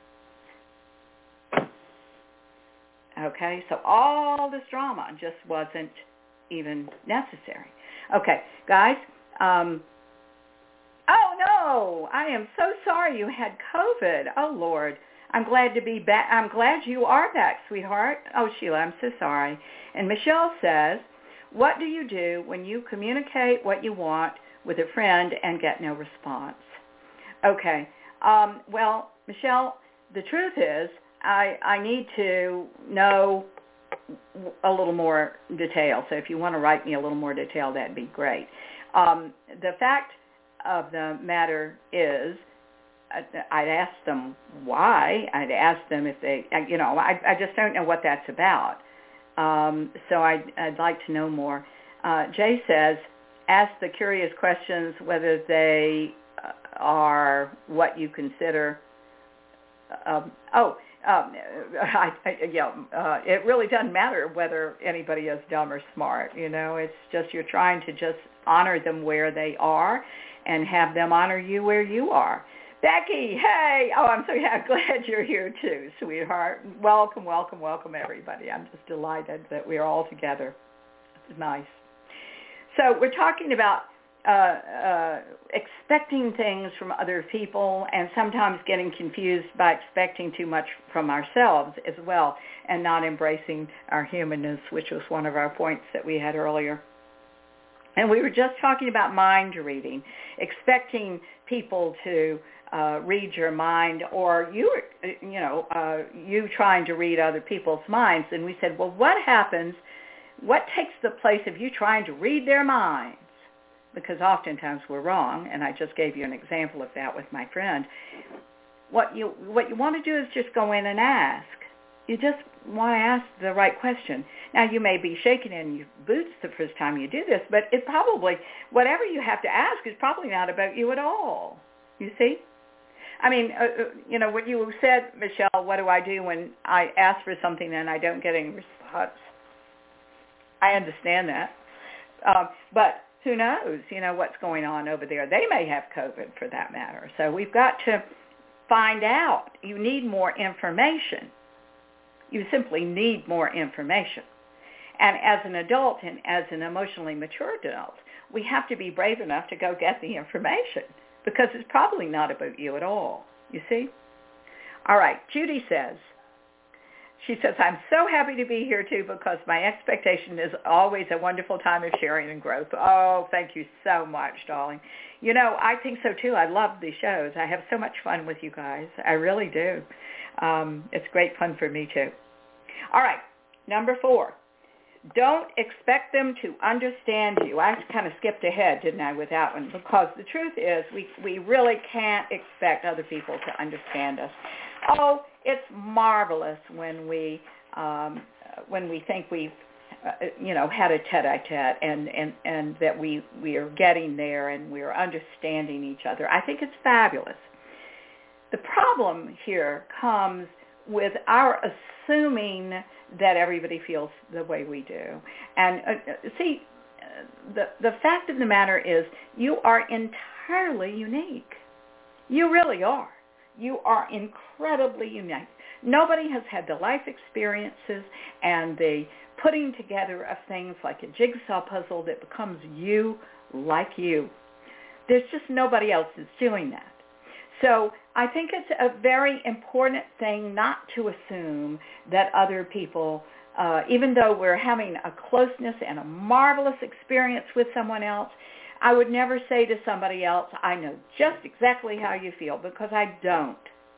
Okay, so all this drama just wasn't even necessary. Okay, guys, um, oh, no, I am so sorry you had COVID. Oh, Lord, I'm glad to be back. I'm glad you are back, sweetheart. Oh, Sheila, I'm so sorry. And Michelle says, what do you do when you communicate what you want with a friend and get no response? Okay, um, well, Michelle, the truth is, I, I need to know a little more detail. So if you want to write me a little more detail, that'd be great. Um, the fact of the matter is, I'd ask them why. I'd ask them if they, you know, I, I just don't know what that's about. Um, so I'd, I'd like to know more. Uh, Jay says, ask the curious questions whether they are what you consider. Um, oh, um, I, I, yeah, uh, it really doesn't matter whether anybody is dumb or smart. You know, it's just you're trying to just honor them where they are and have them honor you where you are. Becky, hey! Oh, I'm so yeah, glad you're here too, sweetheart. Welcome, welcome, welcome, everybody. I'm just delighted that we're all together. It's nice. So we're talking about uh, uh, expecting things from other people and sometimes getting confused by expecting too much from ourselves as well and not embracing our humanness, which was one of our points that we had earlier. And we were just talking about mind reading, expecting people to uh, read your mind, or you, you know, uh, you trying to read other people's minds. And we said, well, what happens? What takes the place of you trying to read their minds? Because oftentimes we're wrong, and I just gave you an example of that with my friend. What you what you want to do is just go in and ask. You just want to ask the right question. Now, you may be shaking in your boots the first time you do this, but it probably, whatever you have to ask is probably not about you at all. You see? I mean, uh, you know, what you said, Michelle, what do I do when I ask for something and I don't get any response? I understand that. Um, but who knows, you know, what's going on over there. They may have COVID for that matter. So we've got to find out. You need more information. You simply need more information. And as an adult and as an emotionally mature adult, we have to be brave enough to go get the information because it's probably not about you at all, you see? All right, Judy says, she says, I'm so happy to be here too because my expectation is always a wonderful time of sharing and growth. Oh, thank you so much, darling. You know, I think so too. I love these shows. I have so much fun with you guys. I really do. Um, it's great fun for me too. All right, number four. Don't expect them to understand you. I kind of skipped ahead, didn't I, with that one? Because the truth is we, we really can't expect other people to understand us. Oh, it's marvelous when we um, when we think we've uh, you know had a tete-a-tete and, and, and that we, we are getting there and we are understanding each other. I think it's fabulous. The problem here comes with our assuming that everybody feels the way we do. And uh, see, the the fact of the matter is you are entirely unique. You really are. You are incredibly unique. Nobody has had the life experiences and the putting together of things like a jigsaw puzzle that becomes you like you. There's just nobody else that's doing that. So I think it's a very important thing not to assume that other people, uh, even though we're having a closeness and a marvelous experience with someone else, I would never say to somebody else, I know just exactly how you feel, because I don't.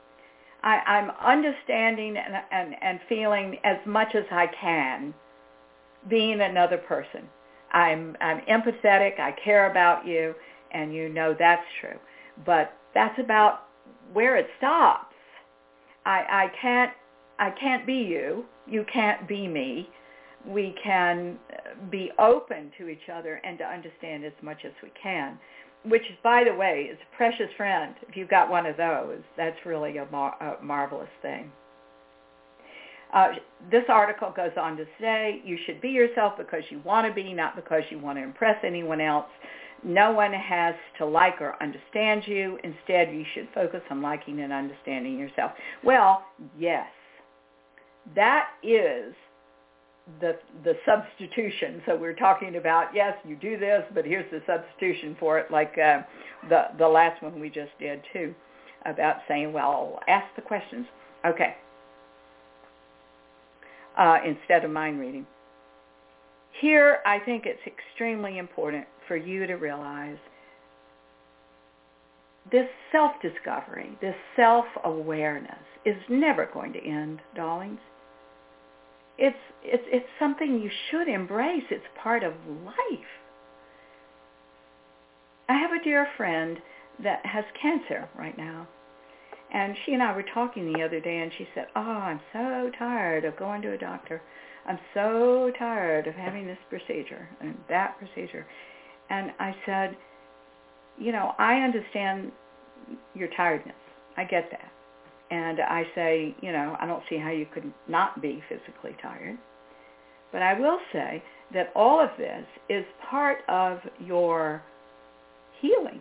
I, I'm understanding and, and, and feeling as much as I can being another person. I'm, I'm empathetic, I care about you, and you know that's true. But that's about where it stops. I, I can't I can't be you. You can't be me. We can be open to each other and to understand as much as we can, which, by the way, is a precious friend. If you've got one of those, that's really a, mar- a marvelous thing. Uh, this article goes on to say, you should be yourself because you want to be, not because you want to impress anyone else. No one has to like or understand you. Instead, you should focus on liking and understanding yourself. Well, yes, that is the the substitution. So we're talking about, yes, you do this, but here's the substitution for it, like uh, the, the last one we just did, too, about saying, well, ask the questions. Okay. Uh, instead of mind reading. Here, I think it's extremely important for you to realize this self-discovery, this self-awareness is never going to end, darlings. It's, it's, it's something you should embrace. It's part of life. I have a dear friend that has cancer right now. And she and I were talking the other day, and she said, oh, I'm so tired of going to a doctor. I'm so tired of having this procedure and that procedure. And I said, you know, I understand your tiredness. I get that. And I say, you know, I don't see how you could not be physically tired. But I will say that all of this is part of your healing.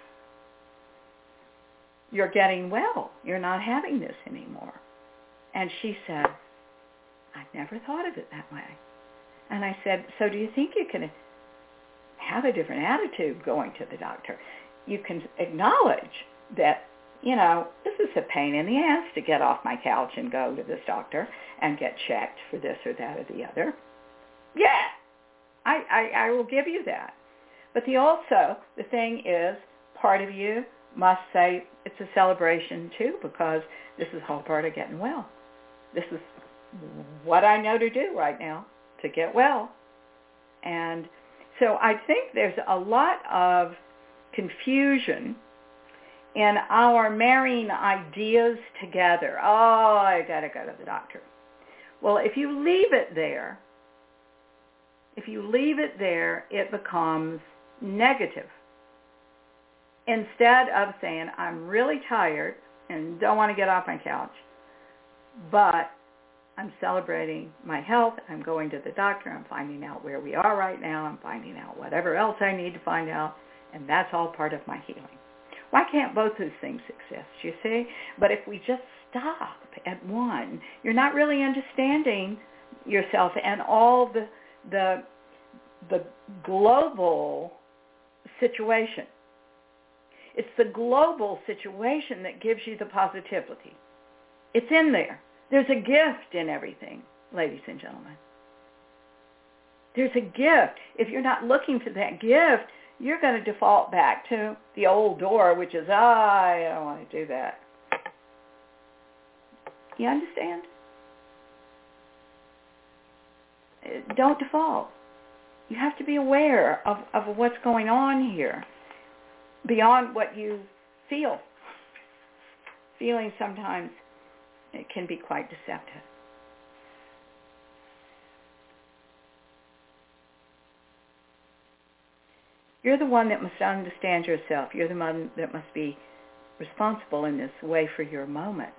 You're getting well. You're not having this anymore. And she said, I never thought of it that way. And I said, so do you think you can have a different attitude going to the doctor? You can acknowledge that, you know, this is a pain in the ass to get off my couch and go to this doctor and get checked for this or that or the other. Yeah, I, I, I will give you that. But the also, the thing is, part of you must say it's a celebration too, because this is all part of getting well. This is what I know to do right now, to get well. And so I think there's a lot of confusion in our marrying ideas together. Oh, I got to go to the doctor. Well, if you leave it there, if you leave it there, it becomes negative. Instead of saying, I'm really tired and don't want to get off my couch, but I'm celebrating my health, I'm going to the doctor, I'm finding out where we are right now, I'm finding out whatever else I need to find out, and that's all part of my healing. Why can't both those things exist, you see? But if we just stop at one, you're not really understanding yourself and all the the the global situation. It's the global situation that gives you the positivity. It's in there. There's a gift in everything, ladies and gentlemen. There's a gift. If you're not looking for that gift, you're going to default back to the old door, which is, ah, I don't want to do that. You understand? Don't default. You have to be aware of, of what's going on here beyond what you feel. Feeling sometimes it can be quite deceptive. You're the one that must understand yourself. You're the one that must be responsible in this way for your moment.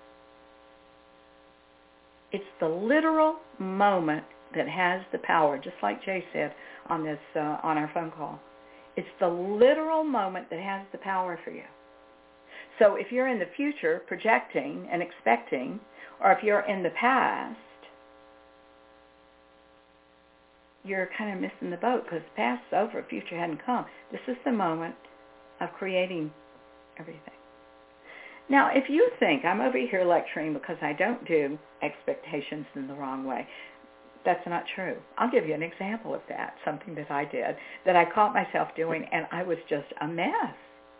It's the literal moment that has the power, just like Jay said on this uh, on our phone call. It's the literal moment that has the power for you. So if you're in the future projecting and expecting, or if you're in the past, you're kind of missing the boat, because the past's over, future hadn't come. This is the moment of creating everything. Now, if you think I'm over here lecturing because I don't do expectations in the wrong way, that's not true. I'll give you an example of that, something that I did, that I caught myself doing, and I was just a mess.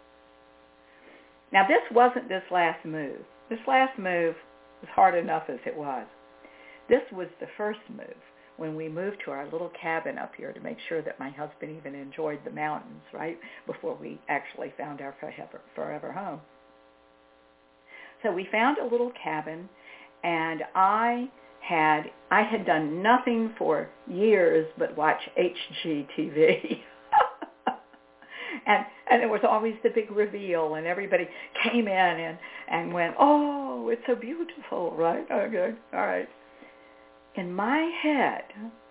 Now, this wasn't this last move. This last move was hard enough as it was. This was the first move, when we moved to our little cabin up here to make sure that my husband even enjoyed the mountains, right, before we actually found our forever, forever home. So we found a little cabin, and I had I had done nothing for years but watch H G T V. and and there was always the big reveal, and everybody came in and, and went, oh, it's so beautiful, right? Okay, all right. In my head,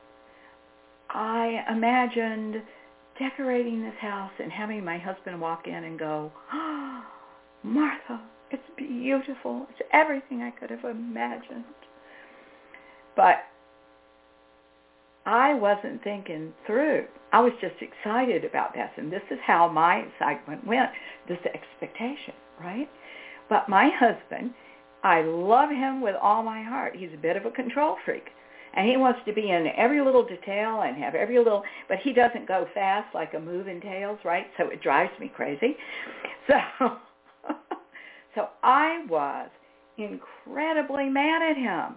I imagined decorating this house and having my husband walk in and go, oh, Martha, it's beautiful. It's everything I could have imagined. But I wasn't thinking through. I was just excited about this, and this is how my excitement went, this expectation, right? But my husband, I love him with all my heart. He's a bit of a control freak, and he wants to be in every little detail and have every little, but he doesn't go fast like a move entails, right? So it drives me crazy. So, so I was incredibly mad at him.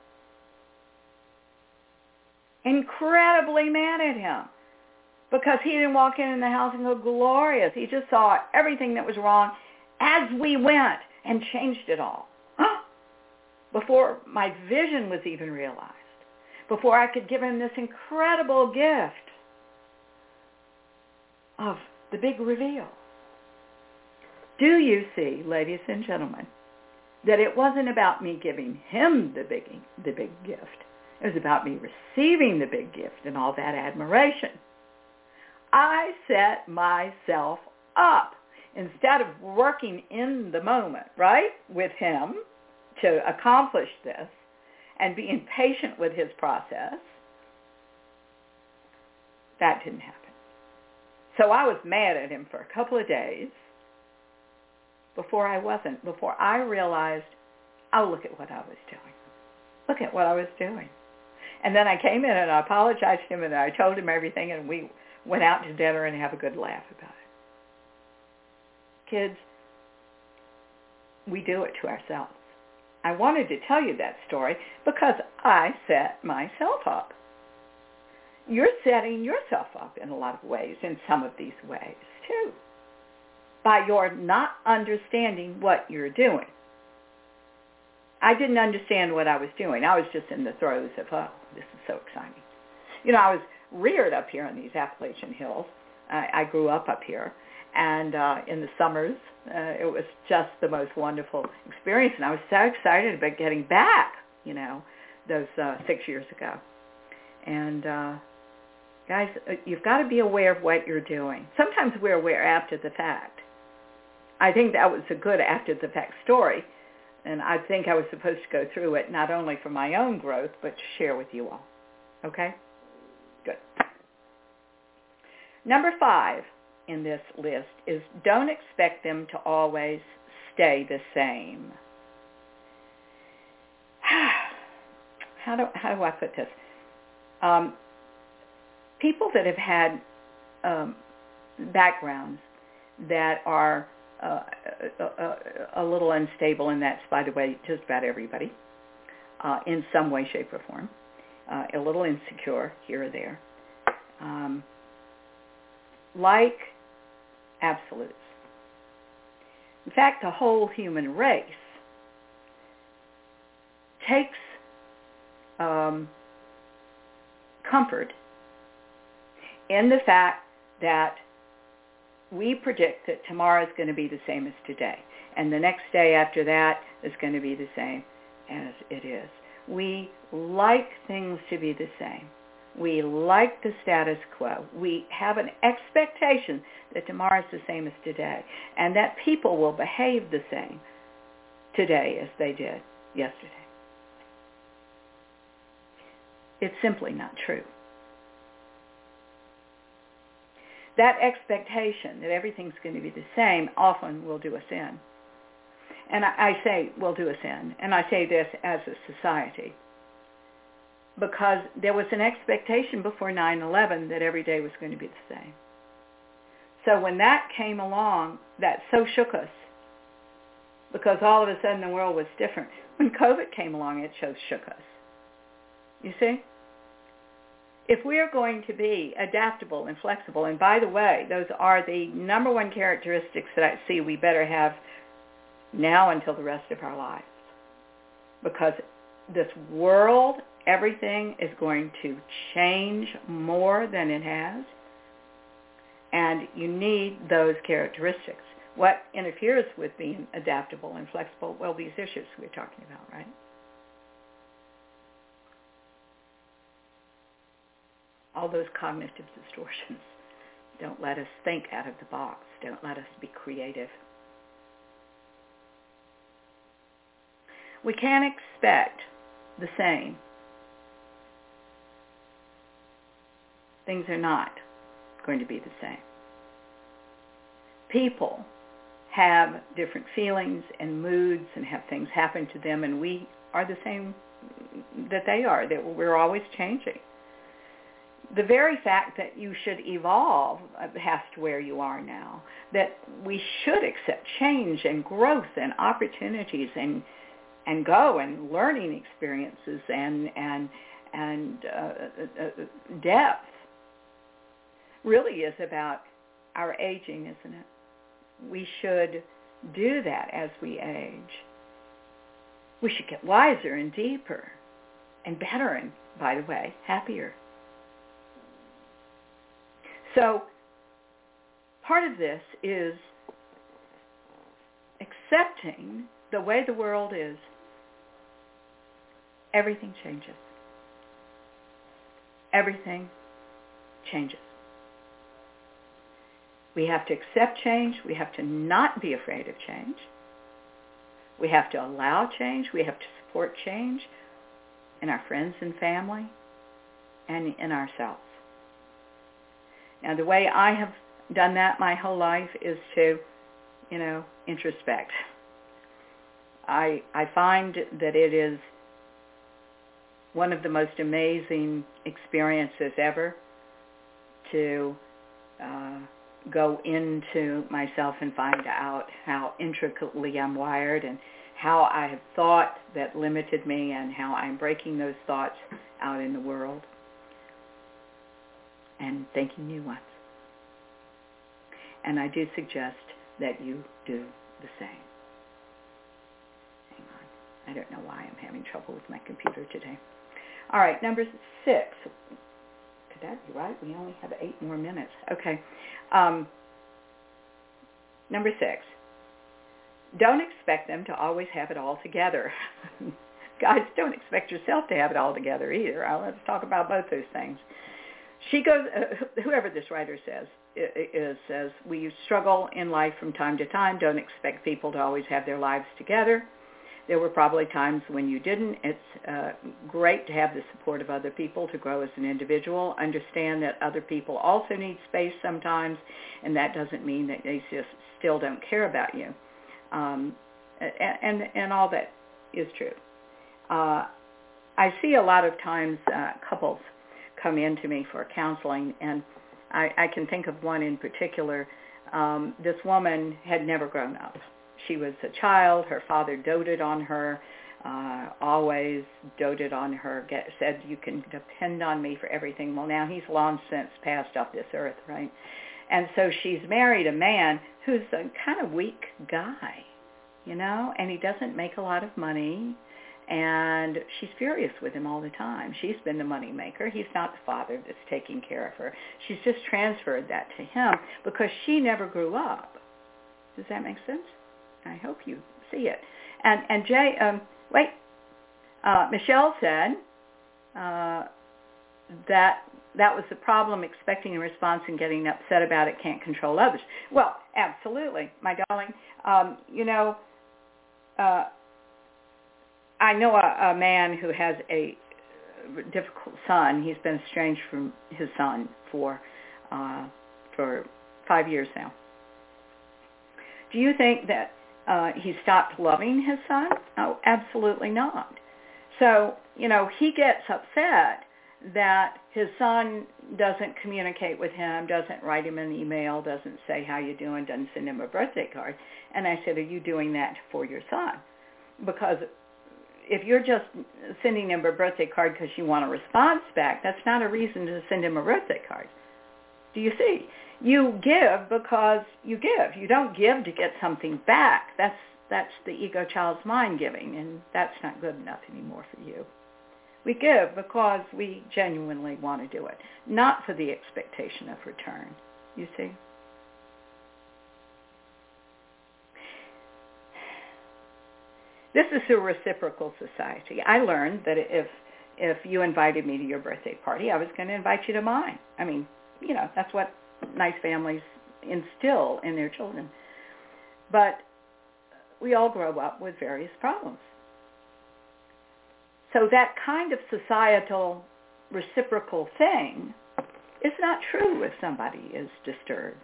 Incredibly mad at him. Because he didn't walk in in the house and go, glorious. He just saw everything that was wrong as we went and changed it all. Before my vision was even realized. Before I could give him this incredible gift of the big reveal. Do you see, ladies and gentlemen, that it wasn't about me giving him the big, the big gift. It was about me receiving the big gift and all that admiration. I set myself up instead of working in the moment, right, with him to accomplish this and being patient with his process. That didn't happen. So I was mad at him for a couple of days before I wasn't, before I realized, oh, look at what I was doing. Look at what I was doing. And then I came in and I apologized to him and I told him everything and we went out to dinner and have a good laugh about it. Kids, we do it to ourselves. I wanted to tell you that story because I set myself up. You're setting yourself up in a lot of ways, in some of these ways, too, by your not understanding what you're doing. I didn't understand what I was doing. I was just in the throes of, oh, this is so exciting. You know, I was reared up here on these Appalachian hills. I, I grew up up here. And uh, in the summers, uh, it was just the most wonderful experience. And I was so excited about getting back, you know, those uh, six years ago. And, uh, guys, you've got to be aware of what you're doing. Sometimes we're aware after the fact. I think that was a good after-the-fact story. And I think I was supposed to go through it not only for my own growth, but to share with you all. Okay? Good. Number five in this list is don't expect them to always stay the same. How do, how do I put this? Um, people that have had um, backgrounds that are uh, a, a, a little unstable, and that's, by the way, just about everybody, uh, in some way, shape, or form, uh, a little insecure here or there, um, like absolutes. In fact, the whole human race takes um, comfort in the fact that we predict that tomorrow is going to be the same as today, and the next day after that is going to be the same as it is. We like things to be the same. We like the status quo. We have an expectation that tomorrow is the same as today, and that people will behave the same today as they did yesterday. It's simply not true. That expectation that everything's going to be the same often will do us in. And I, I say will do us in, and I say this as a society, because there was an expectation before nine eleven that every day was going to be the same. So when that came along, that so shook us, because all of a sudden the world was different. When COVID came along, it so shook us. You see? If we are going to be adaptable and flexible, and by the way, those are the number one characteristics that I see we better have now until the rest of our lives. Because this world, everything is going to change more than it has, and you need those characteristics. What interferes with being adaptable and flexible? Well, these issues we're talking about, right? All those cognitive distortions. Don't let us think out of the box. Don't let us be creative. We can't expect the same. Things are not going to be the same. People have different feelings and moods and have things happen to them, and we are the same that they are, that we're always changing. The very fact that you should evolve past where you are now, that we should accept change and growth and opportunities and and go, and learning experiences and and and uh, uh, depth really is about our aging, isn't it? We should do that as we age. We should get wiser and deeper and better and, by the way, happier. So part of this is accepting the way the world is. Everything changes. Everything changes. We have to accept change. We have to not be afraid of change. We have to allow change. We have to support change in our friends and family and in ourselves. Now, the way I have done that my whole life is to, you know, introspect. I I find that it is one of the most amazing experiences ever to uh, go into myself and find out how intricately I'm wired and how I have thought that limited me and how I'm breaking those thoughts out in the world and thinking new ones. And I do suggest that you do the same. Hang on. I don't know why I'm having trouble with my computer today. All right, number six. Could that be right? We only have eight more minutes. Okay. Um, number six. Don't expect them to always have it all together. Guys, don't expect yourself to have it all together either. Uh, let's talk about both those things. She goes, uh, whoever this writer says, is, says, we struggle in life from time to time. Don't expect people to always have their lives together. There were probably times when you didn't. It's uh, great to have the support of other people to grow as an individual. Understand that other people also need space sometimes, and that doesn't mean that they just still don't care about you. Um, and, and, and all that is true. Uh, I see a lot of times uh, couples come in to me for counseling, and I, I can think of one in particular. Um, this woman had never grown up. She was a child. Her father doted on her, uh, always doted on her, get, said, you can depend on me for everything. Well, now he's long since passed off this earth, right? And so she's married a man who's a kind of weak guy, you know, and he doesn't make a lot of money. And she's furious with him all the time. She's been the money maker. He's not the father that's taking care of her. She's just transferred that to him because she never grew up. Does that make sense? I hope you see it. And and Jay, um, wait, uh, Michelle said uh, that that was the problem, expecting a response and getting upset about it, can't control others. Well, absolutely, my darling. Um, you know, uh, I know a, a man who has a difficult son. He's been estranged from his son for uh, for five years now. Do you think that uh, he stopped loving his son? Oh, absolutely not. So, you know, he gets upset that his son doesn't communicate with him, doesn't write him an email, doesn't say how you doing, doesn't send him a birthday card. And I said, are you doing that for your son? Because if you're just sending him a birthday card because you want a response back, that's not a reason to send him a birthday card. Do you see? You give because you give. You don't give to get something back. That's that's the ego child's mind giving, and that's not good enough anymore for you. We give because we genuinely want to do it, not for the expectation of return. You see? This is a reciprocal society. I learned that if if you invited me to your birthday party, I was going to invite you to mine. I mean, you know, that's what nice families instill in their children. But we all grow up with various problems. So that kind of societal reciprocal thing is not true if somebody is disturbed.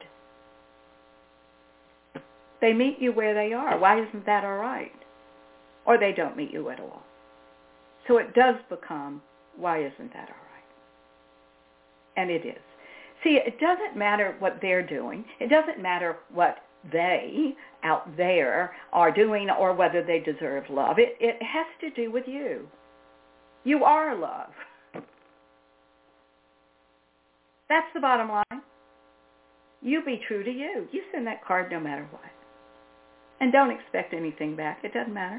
They meet you where they are. Why isn't that all right? Or they don't meet you at all. So it does become, why isn't that all right? And it is. See, it doesn't matter what they're doing. It doesn't matter what they out there are doing or whether they deserve love. It, it has to do with you. You are love. That's the bottom line. You be true to you. You send that card no matter what. And don't expect anything back. It doesn't matter.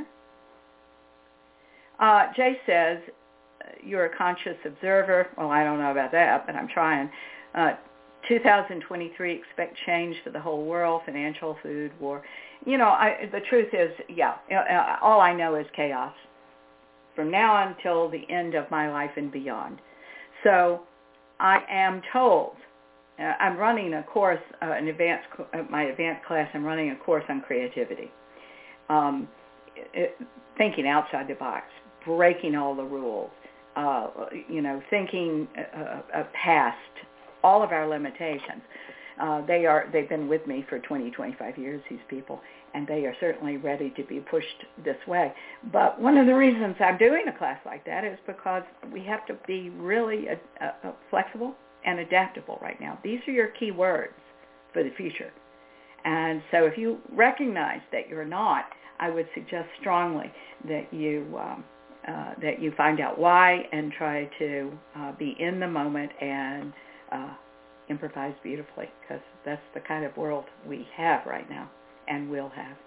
Uh, Jay says, you're a conscious observer. Well, I don't know about that, but I'm trying. Uh, two thousand twenty-three, expect change for the whole world, financial, food, war. You know, I, the truth is, yeah, uh, all I know is chaos from now until the end of my life and beyond. So I am told, uh, I'm running a course, uh, an advanced, uh, my advanced class, I'm running a course on creativity, um, it, thinking outside the box, breaking all the rules, uh, you know, thinking uh, uh, past all of our limitations. Uh, they are, they've been with me for twenty, twenty-five years, these people, and they are certainly ready to be pushed this way. But one of the reasons I'm doing a class like that is because we have to be really uh, uh, flexible and adaptable right now. These are your key words for the future. And so if you recognize that you're not, I would suggest strongly that you um, uh, that you find out why and try to uh, be in the moment and uh, improvise beautifully, because that's the kind of world we have right now and will have.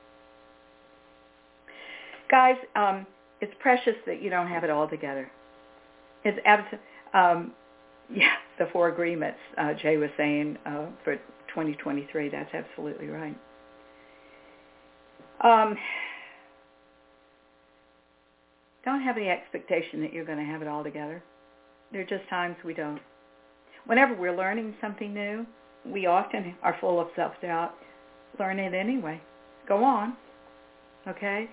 Guys, um, it's precious that you don't have it all together. It's abs- um, yeah, the four agreements uh, Jay was saying uh, for twenty twenty-three, that's absolutely right. Um, don't have any expectation that you're going to have it all together. There are just times we don't. Whenever we're learning something new, we often are full of self-doubt. Learn it anyway. Go on, okay?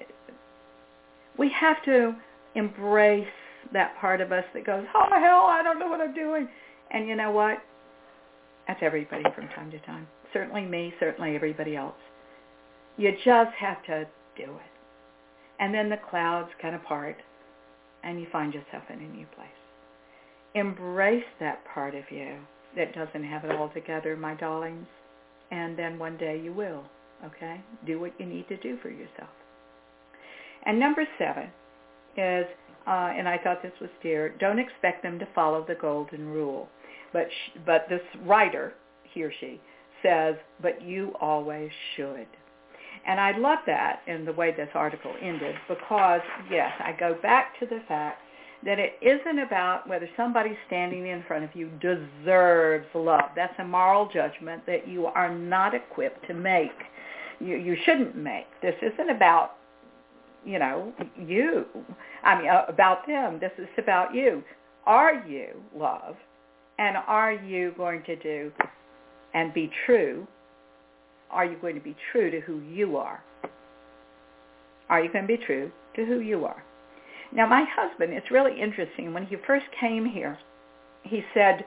We have to embrace that part of us that goes, oh, hell, I don't know what I'm doing. And you know what? That's everybody from time to time. Certainly me, certainly everybody else. You just have to do it. And then the clouds kind of part, and you find yourself in a new place. Embrace that part of you that doesn't have it all together, my darlings, and then one day you will, okay? Do what you need to do for yourself. And number seven is, uh, and I thought this was dear, don't expect them to follow the golden rule. But sh- but this writer, he or she, says, but you always should. And I love that in the way this article ended because, yes, I go back to the fact that it isn't about whether somebody standing in front of you deserves love. That's a moral judgment that you are not equipped to make. You, you shouldn't make. This isn't about, you know, you. I mean, uh, about them. This is about you. Are you love? And are you going to do and be true? Are you going to be true to who you are? Are you going to be true to who you are? Now, my husband, it's really interesting. When he first came here, he said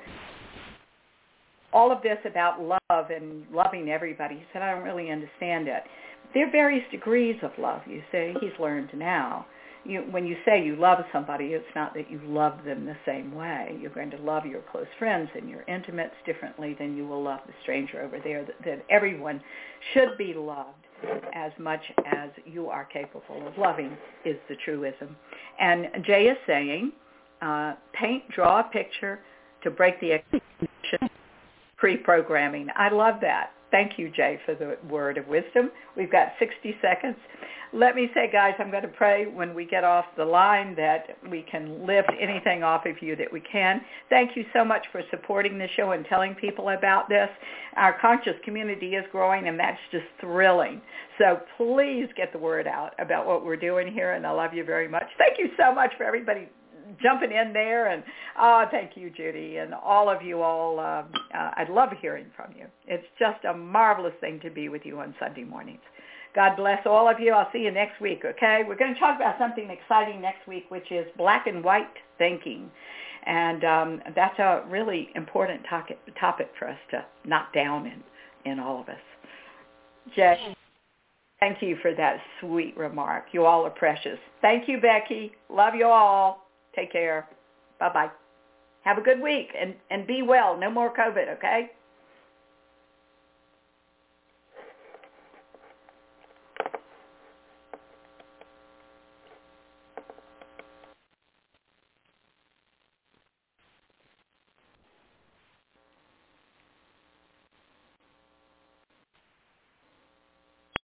all of this about love and loving everybody. He said, I don't really understand it. There are various degrees of love, you see. He's learned now. You, when you say you love somebody, it's not that you love them the same way. You're going to love your close friends and your intimates differently than you will love the stranger over there. That, that everyone should be loved as much as you are capable of loving is the truism. And Jay is saying, uh, paint, draw a picture to break the expectation, pre-programming. I love that. Thank you, Jay, for the word of wisdom. We've got sixty seconds. Let me say, guys, I'm going to pray when we get off the line that we can lift anything off of you that we can. Thank you so much for supporting the show and telling people about this. Our conscious community is growing, and that's just thrilling. So please get the word out about what we're doing here, and I love you very much. Thank you so much for everybody jumping in there, and oh, thank you, Judy, and all of you all. Uh, uh, I'd love hearing from you. It's just a marvelous thing to be with you on Sunday mornings. God bless all of you. I'll see you next week, okay? We're going to talk about something exciting next week, which is black and white thinking. And um, that's a really important topic, topic for us to knock down in, in all of us. Jay, thank you for that sweet remark. You all are precious. Thank you, Becky. Love you all. Take care. Bye-bye. Have a good week, and, and be well. No more COVID, okay?